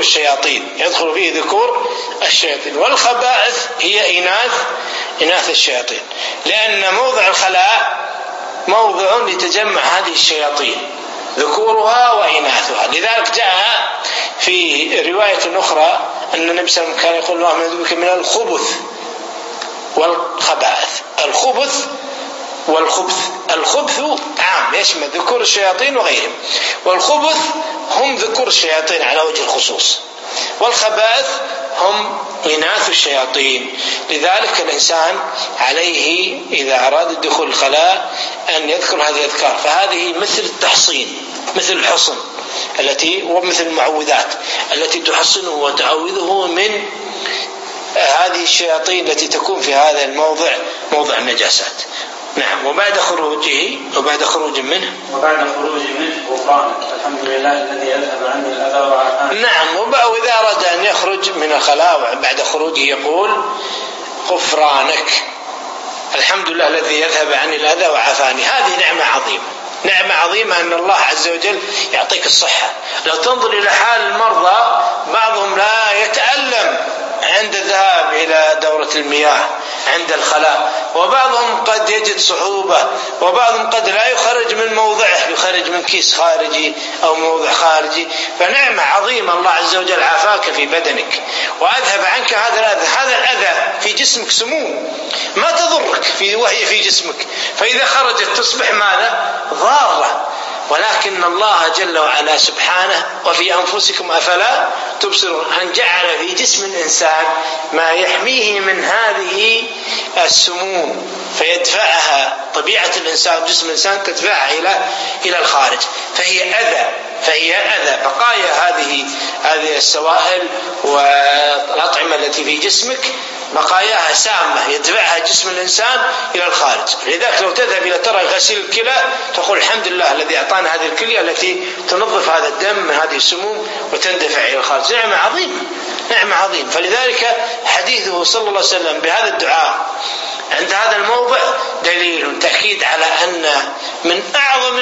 الشياطين، والخبائث هي إناث الشياطين، لأن موضع الخلاء موضع لتجمع هذه الشياطين ذكورها وإناثها. لذلك جاء في رواية أخرى أن النبي صلى الله عليه وسلم كان يقول اللهم أعوذ بك من الخبث والخبائث. الخبث عام يشمل ذكور الشياطين وغيرهم، والخبث هم ذكور الشياطين على وجه الخصوص، والخبائث هم إناث الشياطين. لذلك الإنسان عليه إذا أراد الدخول الخلاء أن يذكر هذه الأذكار، فهذه مثل التحصين، مثل الحصن ومثل المعوذات التي تحصنه وتعوذه من هذه الشياطين التي تكون في هذا الموضع، موضع النجاسات. نعم. وبعد خروج منه غفرانك الحمد لله الذي أذهب عني الأذى وعافاني. نعم. وإذا أراد أن يخرج من الخلاء بعد خروجه يقول غفرانك الحمد لله الذي يذهب عني الأذى وعافاني. هذه نعمة عظيمة أن الله عز وجل يعطيك الصحة. لو تنظر إلى حال المرضى بعضهم لا يتألم عند الذهاب إلى دورة المياه عند الخلاء، وبعضهم قد يجد صعوبة، وبعضهم قد لا يخرج من موضعه، يخرج من كيس خارجي أو موضع خارجي. فنعمة عظيمة الله عز وجل عافاك في بدنك وأذهب عنك هذا الأذى في جسمك، سموم ما تضرك وهي في جسمك، فإذا خرجت تصبح ماذا؟ ضارة. ولكن الله جل وعلا سبحانه وفي أنفسكم أفلا تبصرون أن جعل في جسم الإنسان ما يحميه من هذه السموم فيدفعها. طبيعة الإنسان جسم الإنسان تدفعها إلى الخارج، فهي أذى بقايا هذه السوائل والأطعمة التي في جسمك، بقاياها سامة يدفعها جسم الإنسان إلى الخارج. لذلك لو تذهب إلى ترى غسيل الكلى تقول الحمد لله الذي أعطانا هذه الكلى التي تنظف هذا الدم من هذه السموم وتندفع إلى الخارج. نعمة عظيمة. فلذلك حديثه صلى الله عليه وسلم بهذا الدعاء عند هذا الموضع دليل تأكيد على أن من أعظم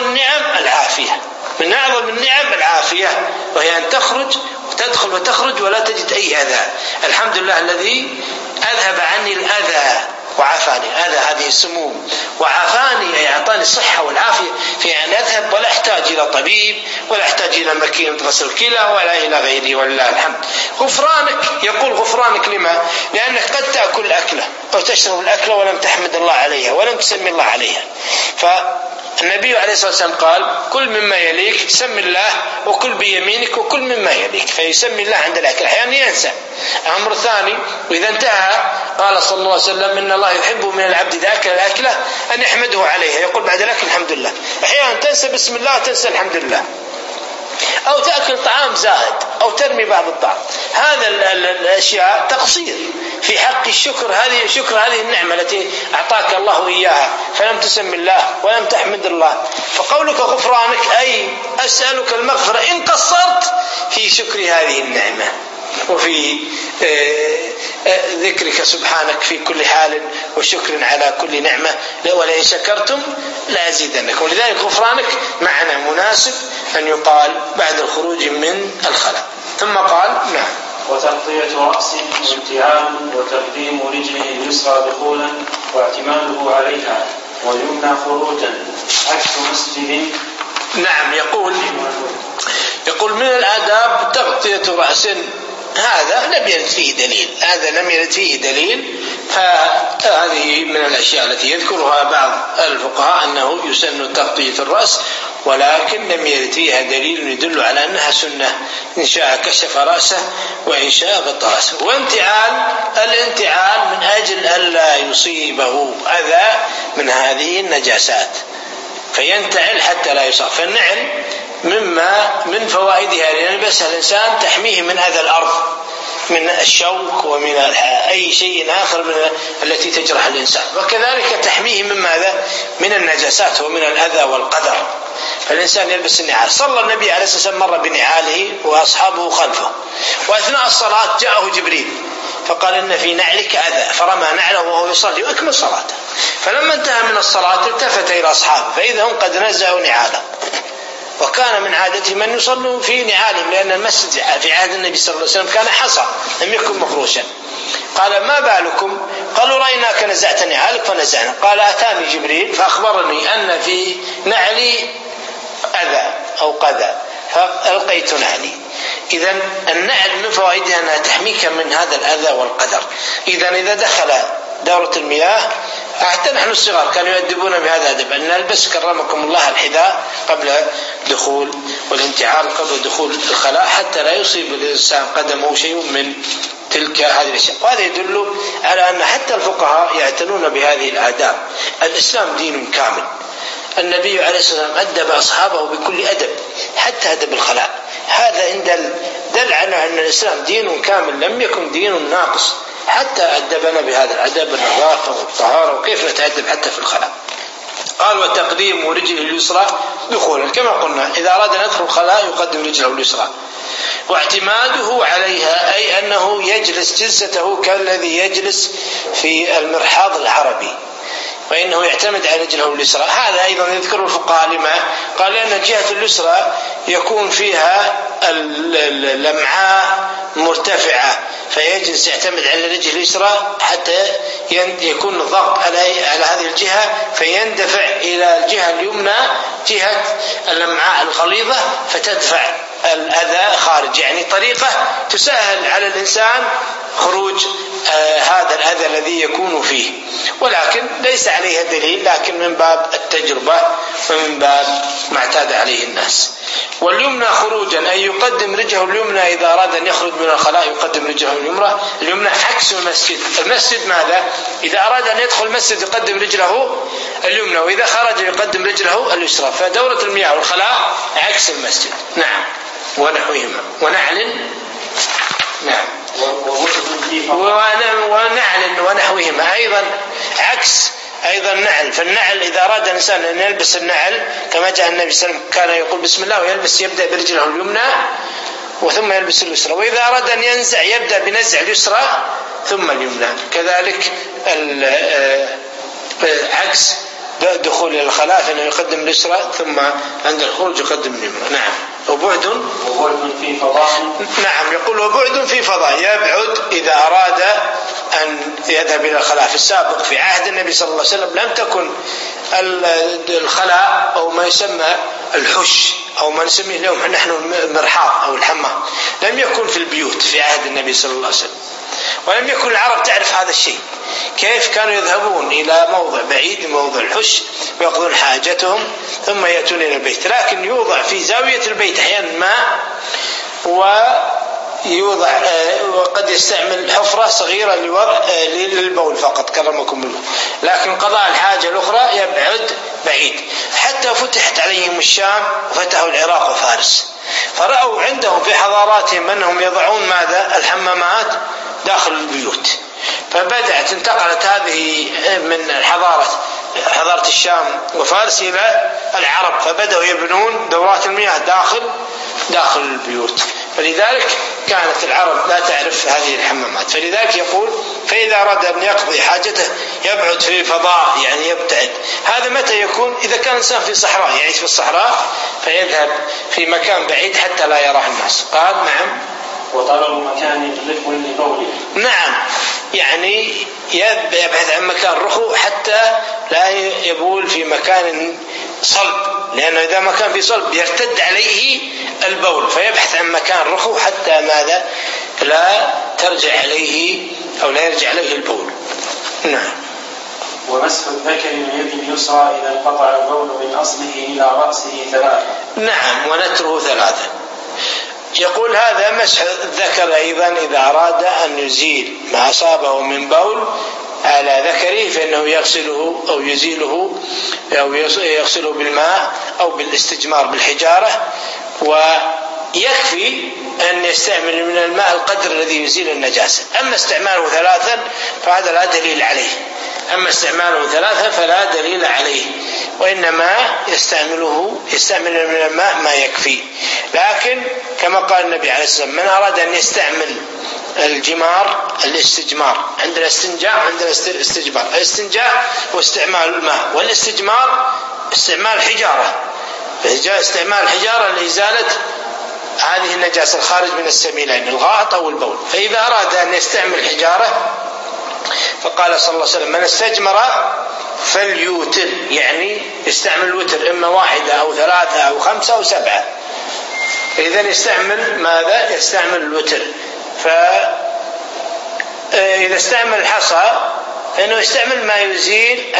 النعم العافية، وهي أن تخرج وتدخل وتخرج ولا تجد أي أذى. الحمد لله الذي أذهب عني الأذى وعافاني. أذى هذه السموم، وعافاني أي أعطاني الصحة والعافية في أن أذهب ولا أحتاج إلى طبيب ولا أحتاج إلى ماكينة غسل الكلى ولا إلى غيره، ولله الحمد. غفرانك يقول غفرانك غفرانك لما؟ لأنك قد تأكل الأكلة أو تشرب الأكلة ولم تحمد الله عليها ولم تسمي الله عليها. فالنبي عليه الصلاة والسلام قال كل مما يليك، سم الله وكل بيمينك وكل مما يليك، فيسمي الله عند الأكل. أحيانا ينسى. أمر ثاني، وإذا انتهى قال صلى الله عليه وسلم إن الله يحب من العبد إذا أكل الأكلة أن يحمده عليها، يقول بعد الأكل الحمد لله. أحيانا تنسى بسم الله وتنسى الحمد لله، أو تأكل طعام زائد أو ترمي بعض الطعام. هذا الأشياء تقصير في حق الشكر. هذه النعمة التي أعطاك الله إياها فلم تسم الله ولم تحمد الله. فقولك غفرانك أي أسألك المغفرة إن قصرت في شكر هذه النعمة وفي ذكرك سبحانك في كل حال وشكر على كل نعمة، ولئن شكرتم لأزيدنكم. لذلك غفرانك معنى مناسب أن يقال بعد الخروج من الخلاء. ثم قال نعم وتغطية رأسه وانتعال وتقديم رجله اليسرى دخولا واعتماده عليها واليمنى خروجا عكس مسجد. نعم. يقول من الآداب تغطية رأس، هذا لم يرد فيه دليل. فهذه من الأشياء التي يذكرها بعض الفقهاء أنه يسن تغطية الرأس، ولكن لم يرد فيها دليل يدل على أنها سنة. إن شاء كشف رأسه وإن شاء غطى رأسه. الانتعال من أجل ألا يصيبه أذى من هذه النجاسات فينتعل حتى لا يصاب. فالنعل من فوائدها لأن يلبسها الإنسان تحميه من أذى الأرض، من الشوك ومن أي شيء آخر من التي تجرح الإنسان، وكذلك تحميه من ماذا؟ من النجاسات ومن الأذى والقدر. فالإنسان يلبس النعال. صلى النبي عليه الصلاة والسلام مر بنعاله وأصحابه خلفه، وأثناء الصلاة جاءه جبريل فقال إن في نعلك أذى، فرمى نعله وهو يصلي وأكمل صلاته. فلما انتهى من الصلاة التفت إلى أصحابه فإذا هم قد نزعوا نعاله. وكان من عادته من يصلوا في نعالهم، لأن المسجد في عهد النبي صلى الله عليه وسلم كان حصى لم يكن مفروشا. قال ما بالكم؟ قالوا رأيناك نزعت نعالك فنزعنا. قال أتاني جبريل فأخبرني أن في نعلي أذى أو قذى فألقيت نعلي. إذن النعل من فوائدها أنها تحميك من هذا الأذى والقدر. إذا دخل دورة المياه، حتى نحن الصغار كانوا يؤدبون بهذا الأدب، أن نلبس كرمكم الله الحذاء قبل دخول والانتعال قبل دخول الخلاء حتى لا يصيب الإنسان قدمه شيء من تلك هذه الأشياء. وهذا يدل على أن حتى الفقهاء يعتنون بهذه الآداب. الإسلام دين كامل. النبي عليه الصلاة والسلام أدب أصحابه بكل أدب حتى أدب الخلاء. هذا عند دل على أن الإسلام دين كامل لم يكن دين ناقص، حتى أدبنا بهذا الأدب النظافة والطهارة وكيف نتأدب حتى في الخلاء. قال وتقديم رجله اليسرى دخولا، كما قلنا إذا أراد أن يدخل الخلاء يقدم رجله اليسرى، واعتماده عليها أي أنه يجلس جلسته كالذي يجلس في المرحاض العربي، فإنه يعتمد على رجله اليسرى. هذا أيضا يذكر الفقهاء لما قال لأن الجهة اليسرى يكون فيها اللمعاء مرتفعة، فيجلس يعتمد على الرجل اليسرى حتى يكون الضغط على هذه الجهة فيندفع إلى الجهة اليمنى جهة اللمعاء الغليظة فتدفع الأذى خارج، يعني طريقة تسهل على الإنسان خروج هذا الأذى الذي يكون فيه، ولكن ليس عليها دليل، لكن من باب التجربة ومن باب ما اعتاد عليه الناس. واليمنى خروجا أي يقدم رجله اليمنى إذا أراد أن يخرج من الخلاء يقدم رجله اليمنى عكس المسجد. المسجد ماذا؟ إذا أراد أن يدخل المسجد يقدم رجله اليمنى، وإذا خرج يقدم رجله اليسرى. فدورة المياه والخلاء عكس المسجد. نعم. ونحوهما ونعل. نعم. ونعل ونحوهما أيضا عكس أيضا النعل. فالنعل إذا أراد الإنسان أن يلبس النعل كما جاء النبي صلى الله عليه وسلم كان يقول بسم الله ويلبس يبدأ برجله اليمنى وثم يلبس اليسرى، وإذا أراد أن ينزع يبدأ بنزع اليسرى ثم اليمنى. كذلك عكس دخول إلى الخلاء فإنه يقدم اليسرى ثم عند الخروج يقدم اليمنى. نعم. وبعد في فضاء. نعم. يقول وبعد في فضاء، يبعد إذا أراد أن يذهب إلى الخلاء. في السابق في عهد النبي صلى الله عليه وسلم لم تكن الخلاء أو ما يسمى الحش أو ما نسميه اليوم نحن المرحاض أو الحمام لم يكن في البيوت في عهد النبي صلى الله عليه وسلم، ولم يكن العرب تعرف هذا الشيء. كيف كانوا يذهبون إلى موضع بعيد، موضع الحش، ويقضون حاجتهم ثم يأتون إلى البيت، لكن يوضع في زاوية البيت أحيانا ماء، ويوضع وقد يستعمل حفرة صغيرة للبول فقط كرمكم الله، لكن قضاء الحاجة الأخرى يبعد بعيد. حتى فتحت عليهم الشام وفتحوا العراق وفارس، فرأوا عندهم في حضاراتهم أنهم يضعون ماذا؟ الحمامات داخل البيوت، فبدأت انتقلت هذه من حضارة الشام وفارس إلى العرب، فبدأوا يبنون دورات المياه داخل البيوت، فلذلك كانت العرب لا تعرف هذه الحمامات. فلذلك يقول فإذا أراد أن يقضي حاجته يبعد في فضاء، يعني يبتعد. هذا متى يكون؟ إذا كان الإنسان في صحراء، يعيش في الصحراء، فيذهب في مكان بعيد حتى لا يراه الناس. قال نعم. وطلب مكان رخو لبوله. نعم، يعني يبحث عن مكان رخو حتى لا يبول في مكان صلب، لأنه إذا مكان في صلب يرتد عليه البول، فيبحث عن مكان رخو حتى ماذا؟ لا ترجع عليه أو لا يرجع عليه البول. نعم. ومسح الذكر باليد اليسرى إذا انقطع البول من أصله إلى رأسه 3. نعم، ونتره 3. يقول هذا مسح الذكر أيضا إذا أراد أن يزيل ما أصابه من بول على ذكره، فإنه يغسله أو يزيله أو يغسله بالماء أو بالاستجمار بالحجارة، ويكفي أن يستعمل من الماء القدر الذي يزيل النجاسة. أما استعماله 3 فهذا لا دليل عليه، فلا دليل عليه، وإنما يستعمل من الماء ما يكفي. لكن كما قال النبي عليه الصلاة والسلام: من أراد أن يستعمل الاستجمار، عندنا الاستنجاء عندنا الاستجمار. الاستنجاء هو استعمال الماء، والاستجمار استعمال حجارة، فجاء استعمال الحجارة لإزالة هذه النجاسة الخارج من السبيلين، الغائط أو البول. فإذا أراد أن يستعمل الحجارة فقال صلى الله عليه وسلم: من استجمر فليوتر، يعني يستعمل الوتر، إما 1 أو 3 أو 5 أو 7. إذا يستعمل ماذا؟ يستعمل الوتر. فإذا استعمل الحصى فإنه يستعمل ما يزيل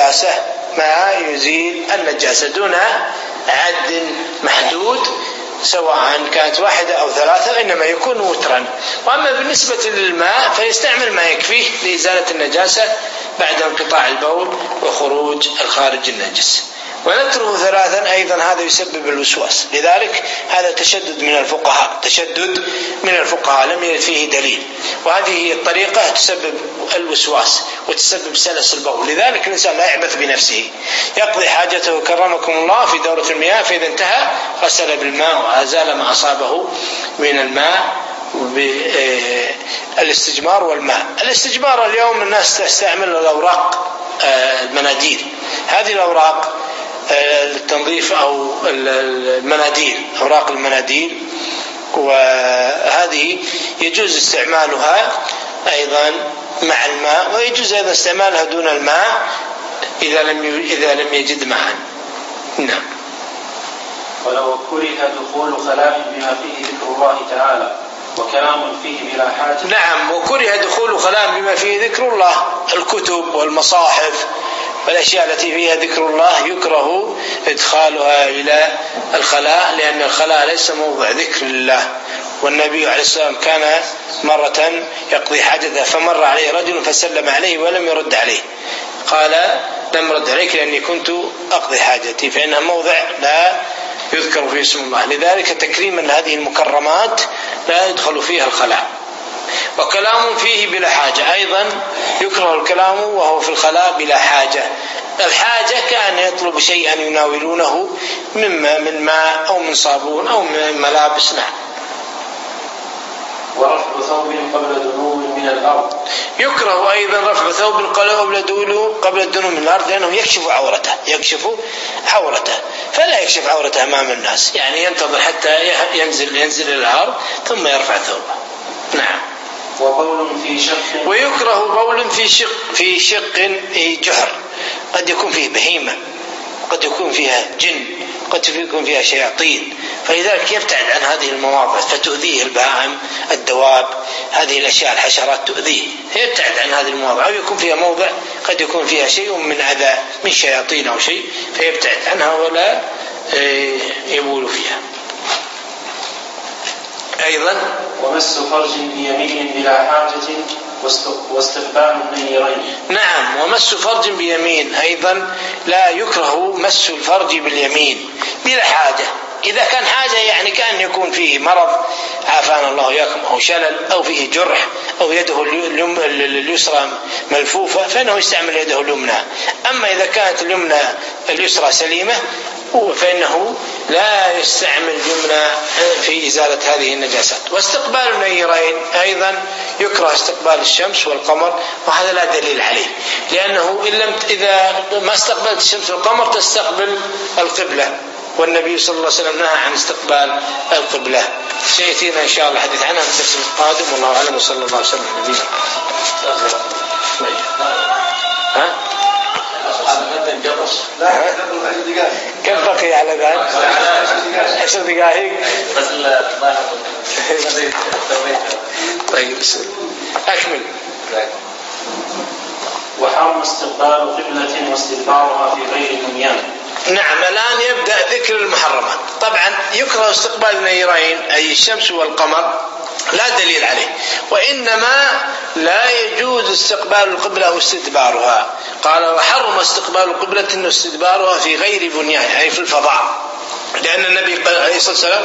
النجاسة دون عد محدود، سواء كانت 1 أو 3، إنما يكون وترا. وأما بالنسبة للماء فيستعمل ما يكفيه لإزالة النجاسة بعد انقطاع البول وخروج الخارج النجس. ونتره 3 أيضا هذا يسبب الوسواس، لذلك هذا تشدد من الفقهاء لم يرد فيه دليل، وهذه الطريقة تسبب الوسواس وتسبب سلس البول. لذلك الإنسان لا يعبث بنفسه، يقضي حاجته كرمكم الله في دورة المياه، فإذا انتهى غسل بالماء وأزال ما أصابه من الماء بالاستجمار والماء. الاستجمار اليوم الناس تستعمل الأوراق، المناديل، هذه الأوراق للتنظيف أو المناديل، أوراق المناديل، وهذه يجوز استعمالها أيضا مع الماء، ويجوز أيضا استعمالها دون الماء إذا لم يجد معا. نعم. ولو كره دخول خلاء بما فيه ذكر الله تعالى وكلام فيه بلا حاجة. نعم، وكره دخول خلاء بما فيه ذكر الله، الكتب والمصاحف والأشياء التي فيها ذكر الله يكره إدخالها إلى الخلاء، لأن الخلاء ليس موضع ذكر الله. والنبي عليه السلام كان مرة يقضي حاجته فمر عليه رجل فسلم عليه ولم يرد عليه، قال: لم رد عليك لأني كنت أقضي حاجتي، فإنها موضع لا يذكر فيه اسم الله، لذلك تكريما لهذه المكرمات لا يدخل فيها الخلاء. وكلام فيه بلا حاجة، أيضا يكره الكلام وهو في الخلاء بلا حاجة. الحاجة كان يطلب شيئا يناولونه من ماء أو من صابون أو من ملابس. نعم. ورفع ثوب قبل دنو من الأرض، يكره أيضا رفع ثوب قبل الدنو من الأرض، لأنه يكشف عورته، فلا يكشف عورته أمام الناس، يعني ينتظر حتى ينزل إلى الأرض ثم يرفع ثوبه. نعم. وبول في شق، ويكره بول في شق جحر، قد يكون فيه بهيمة قد يكون فيها جن، قد يكون فيها شياطين، فلذلك يبتعد عن هذه المواضع فتؤذيه البهائم الدواب، هذه الأشياء الحشرات تؤذيه، يبتعد عن هذه المواضع. أو يكون فيها موضع قد يكون فيها شيء من أذى من شياطين أو شيء فيبتعد عنها ولا يبول فيها. أيضا ومس فرج بيمين بلا حاجة واستقبال النيرين. نعم، ومس فرج بيمين أيضا لا يكره مس الفرج باليمين بلا حاجة. إذا كان حاجة يعني كأن يكون فيه مرض عافانا الله وإياكم أو شلل أو فيه جرح أو يده اليسرى ملفوفة فإنه يستعمل يده اليمنى. أما إذا كانت اليسرى سليمة فإنه لا يستعمل اليمنى في إزالة هذه النجاسات. واستقبال النيرين أيضا يكره استقبال الشمس والقمر، وهذا لا دليل عليه، لأنه إذا ما استقبلت الشمس والقمر تستقبل القبلة، والنبي صلى الله عليه وسلم نهى عن استقبال القبلة. سيأتينا إن شاء الله الحديث عنها في الدرس القادم، والله أعلم وصلى الله عليه وسلم على نبينا. كم بقي على ذلك؟ 10 دقائق. طيب أكمل. وحرم استقبال قبلة واستدبارها في غير البنيان. نعم، الآن يبدأ ذكر المحرمات. طبعا يكره استقبال النيرين أي الشمس والقمر، لا دليل عليه، وإنما لا يجوز استقبال القبلة واستدبارها. قال وحرم استقبال القبلة واستدبارها في غير بنيان أي في الفضاء، لأن النبي عليه الصلاة والسلام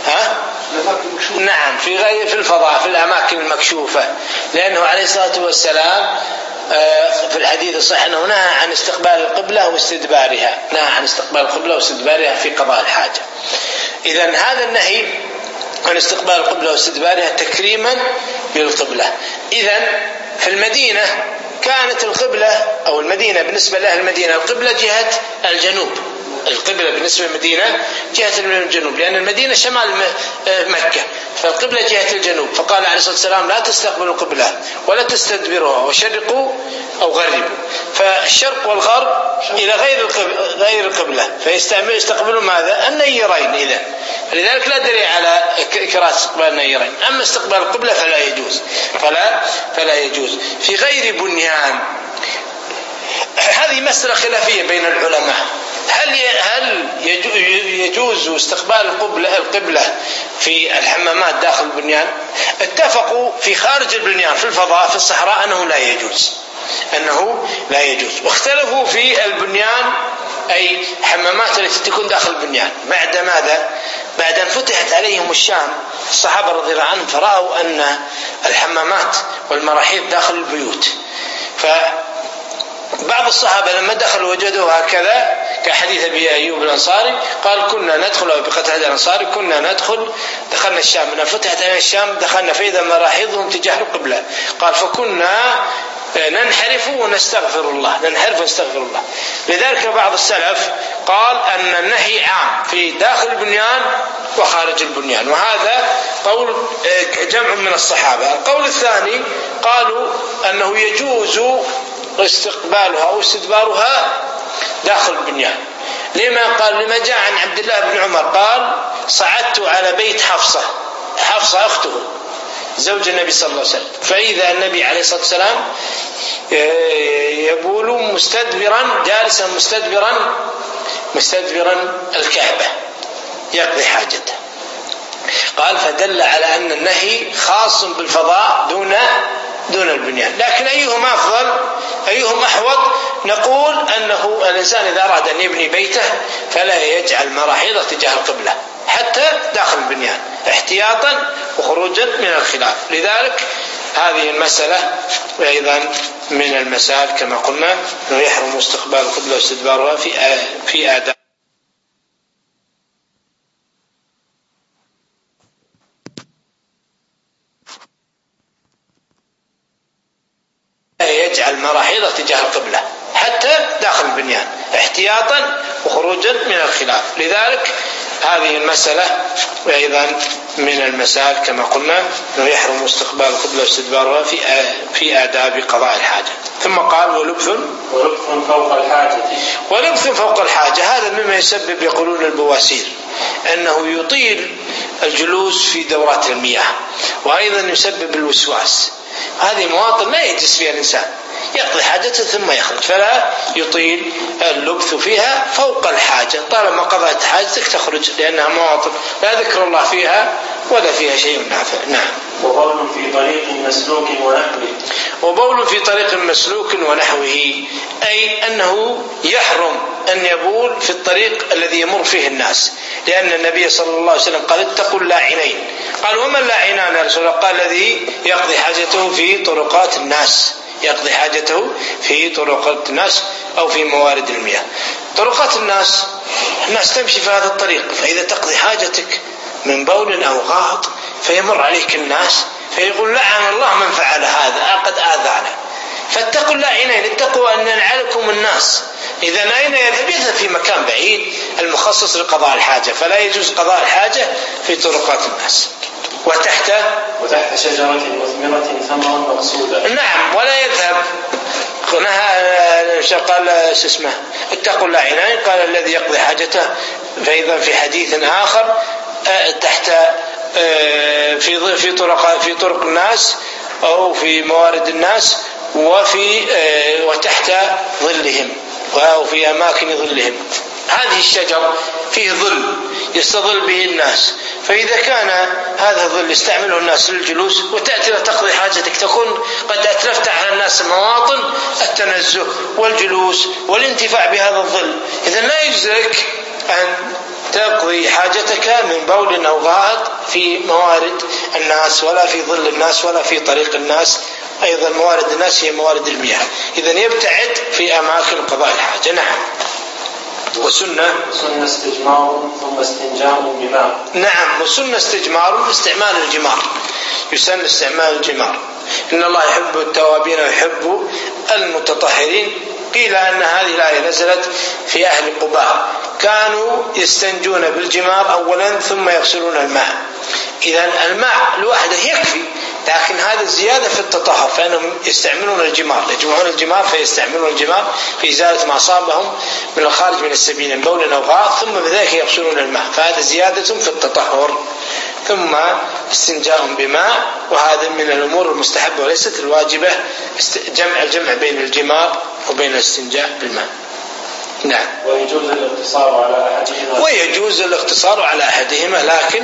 نعم في الفضاء في الأماكن المكشوفة، لأنه عليه الصلاة والسلام في الحديث الصحيح أنه نهى عن استقبال القبلة واستدبارها، نهى عن استقبال القبلة واستدبارها في قضاء الحاجة. إذن هذا النهي عن استقبال القبلة واستدبارها تكريما للقبلة. إذن في المدينة كانت القبلة أو المدينة بالنسبة لها المدينة القبلة جهة الجنوب، القبلة بالنسبة للمدينة جهة الجنوب، لأن المدينة شمال مكة، فالقبلة جهة الجنوب. فقال عليه الصلاة والسلام لا تستقبلوا القبلة ولا تستدبروها وشرقوا أو غربوا، فالشرق والغرب إلى غير القبلة، فيستقبلوا ماذا؟ النيرين. إذن لذلك لا دليل على إكراه استقبال النيرين. أما استقبال القبلة فلا يجوز، فلا يجوز في غير بنيان. هذه مسألة خلافية بين العلماء، هل يجوز استقبال القبلة في الحمامات داخل البنيان؟ اتفقوا في خارج البنيان في الفضاء في الصحراء أنه لا يجوز، واختلفوا في البنيان أي حمامات التي تكون داخل البنيان بعد ماذا؟ بعد أن فتحت عليهم الشام الصحابة رضي الله عنهم فرأوا أن الحمامات والمراحيض داخل البيوت، بعض الصحابة لما دخلوا وجدوا هكذا كحديث أبي أيوب الأنصاري قال كنا ندخل، أو بقتادة الأنصاري كنا دخلنا الشام، من فتحت علينا الشام دخلنا فإذا مراحيضهم تجاه القبلة، قال فكنا ننحرف ونستغفر الله. لذلك بعض السلف قال أن النهي عام في داخل البنيان وخارج البنيان، وهذا قول جمع من الصحابة. القول الثاني قالوا أنه يجوز استقبالها أو استدبارها داخل البنيان. لما جاء عن عبد الله بن عمر قال صعدت على بيت حفصة أخته زوج النبي صلى الله عليه وسلم، فإذا النبي عليه الصلاة والسلام يبول مستدبرا جالسا مستدبرا الكعبة يقضي حاجته. قال فدل على أن النهي خاص بالفضاء دون البنيان. لكن أيهم أفضل أيهم أحوط؟ نقول أنه الإنسان إذا أراد أن يبني بيته فلا يجعل مراحيضه تجاه القبلة حتى داخل البنيان احتياطا وخروجا من الخلاف. لذلك هذه المسألة أيضا من المسائل كما قلنا أنه يحرم استقبال القبلة واستدبارها في آداب. يجعل مراحيضه تجاه القبلة حتى داخل البنيان احتياطا وخروجا من الخلاف. لذلك هذه المسألة أيضا من المسائل كما قلنا أنه يحرم استقبال القبلة واستدبارها في آداب قضاء الحاجة. ثم قال ولبث فوق الحاجة. ولبث فوق الحاجة هذا مما يسبب يقولون البواسير، أنه يطيل الجلوس في دورات المياه، وأيضا يسبب الوسواس. هذه مواطن لا يجلس فيها الإنسان، يقضي حاجته ثم يخرج، فلا يطيل اللبث فيها فوق الحاجة. طالما قضيت حاجتك تخرج، لأنها مواطن لا ذكر الله فيها ولا فيها شيء نافع. نعم. وبول في طريق مسلوك ونحوه. وبول في طريق مسلوك ونحوه، أي أنه يحرم أن يبول في الطريق الذي يمر فيه الناس، لأن النبي صلى الله عليه وسلم قال اتقوا اللاعنين. قال وما اللاعنان يا رسول الله؟ قال الذي يقضي حاجته في طرقات الناس، يقضي حاجته في طرقات الناس أو في موارد المياه. طرقات الناس تمشي في هذا الطريق، فإذا تقضي حاجتك من بول أو غائط فيمر عليك الناس فيقول لعن الله من فعل هذا قد آذانا. فاتقوا اللاعنين، اتقوا أن يلعنكم الناس. إذا أين يذهب؟ يذهب في مكان بعيد المخصص لقضاء الحاجة، فلا يجوز قضاء الحاجة في طرقات الناس. وتحت شجرة مثمرة ثمرا مقصودا. نعم، ولا يذهب. قال اسمه اتقوا اللاعنين، قال الذي يقضي حاجته. فإذا في حديث آخر تحت في طرق الناس أو في موارد الناس وتحت ظلهم أو في أماكن ظلهم. هذه الشجر فيه ظل يستظل به الناس، فإذا كان هذا الظل يستعمله الناس للجلوس وتأتي لتقضي حاجتك تكون قد أتلفت على الناس مواطن التنزه والجلوس والانتفاع بهذا الظل. إذن لا يجوز لك أن تقضي حاجتك من بول أو غائط في موارد الناس ولا في ظل الناس ولا في طريق الناس. أيضا موارد الناس هي موارد المياه، إذن يبتعد في أماكن قضاء الحاجة. نعم. وسنة استجمار ثم استنجاء بماء. نعم، وسنة استجمار استعمال الجمار، يسن استعمال الجمار. إن الله يحب التوابين ويحب المتطهرين. قيل أن هذه الآية نزلت في أهل قباء، كانوا يستنجون بالجمار أولا ثم يغسلون الماء. إذن الماء لوحده يكفي، لكن هذا زيادة في التطهر، فإنهم يستعملون الجمار، يجمعون الجمار فيستعملون الجمار في إزالة ما أصابهم من الخارج من السبيل من بول أو غائط، ثم بذلك يغسلون الماء، فهذا زيادة في التطهر. ثم استنجاء بماء، وهذا من الأمور المستحبة وليست الواجبة، الجمع بين الجمار وبين الاستنجاء بالماء. نعم. ويجوز الاقتصار على أحدهما لكن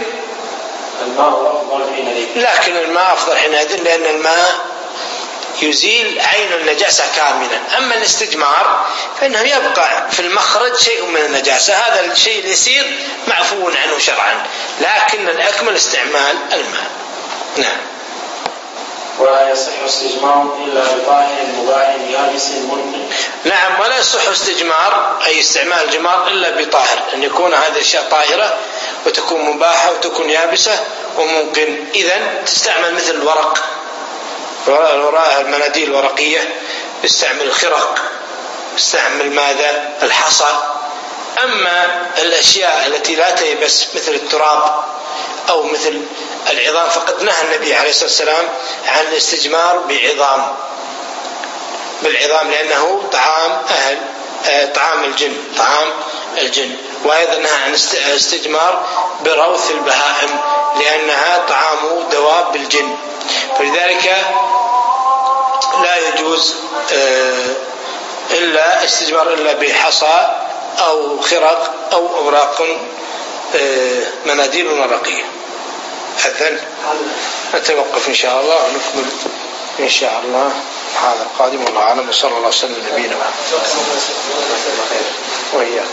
الماء أفضل حينئذ، لأن الماء يزيل عين النجاسة كاملا. أما الاستجمار فإنه يبقى في المخرج شيء من النجاسة، هذا الشيء اليسير معفو عنه شرعا، لكن الأكمل استعمال الماء. نعم. ولا يصح استجمار إلا بطاهر مباح يابس ممكن. نعم، ولا يصح استجمار أي استعمال الجمار إلا بطاهر، أن يكون هذه الأشياء طاهرة وتكون مباحة وتكون يابسة وممكن. إذن تستعمل مثل الورق، المناديل الورقية، يستعمل الخرق، يستعمل ماذا؟ الحصى. أما الأشياء التي لا تيبس مثل التراب أو مثل العظام فقد نهى النبي عليه الصلاة والسلام عن الاستجمار بالعظام، لأنه طعام الجن. وأيضا نهى عن الاستجمار بروث البهائم، لأنها طعام دواب الجن، فلذلك لا يجوز إلا استجمار إلا بحصى أو خرق أو أوراق مناديل ورقية. أذن نتوقف إن شاء الله ونكمل إن شاء الله هذا القادم. والله أعلم، وصلى الله وسلم على نبينا محمد وإياكم.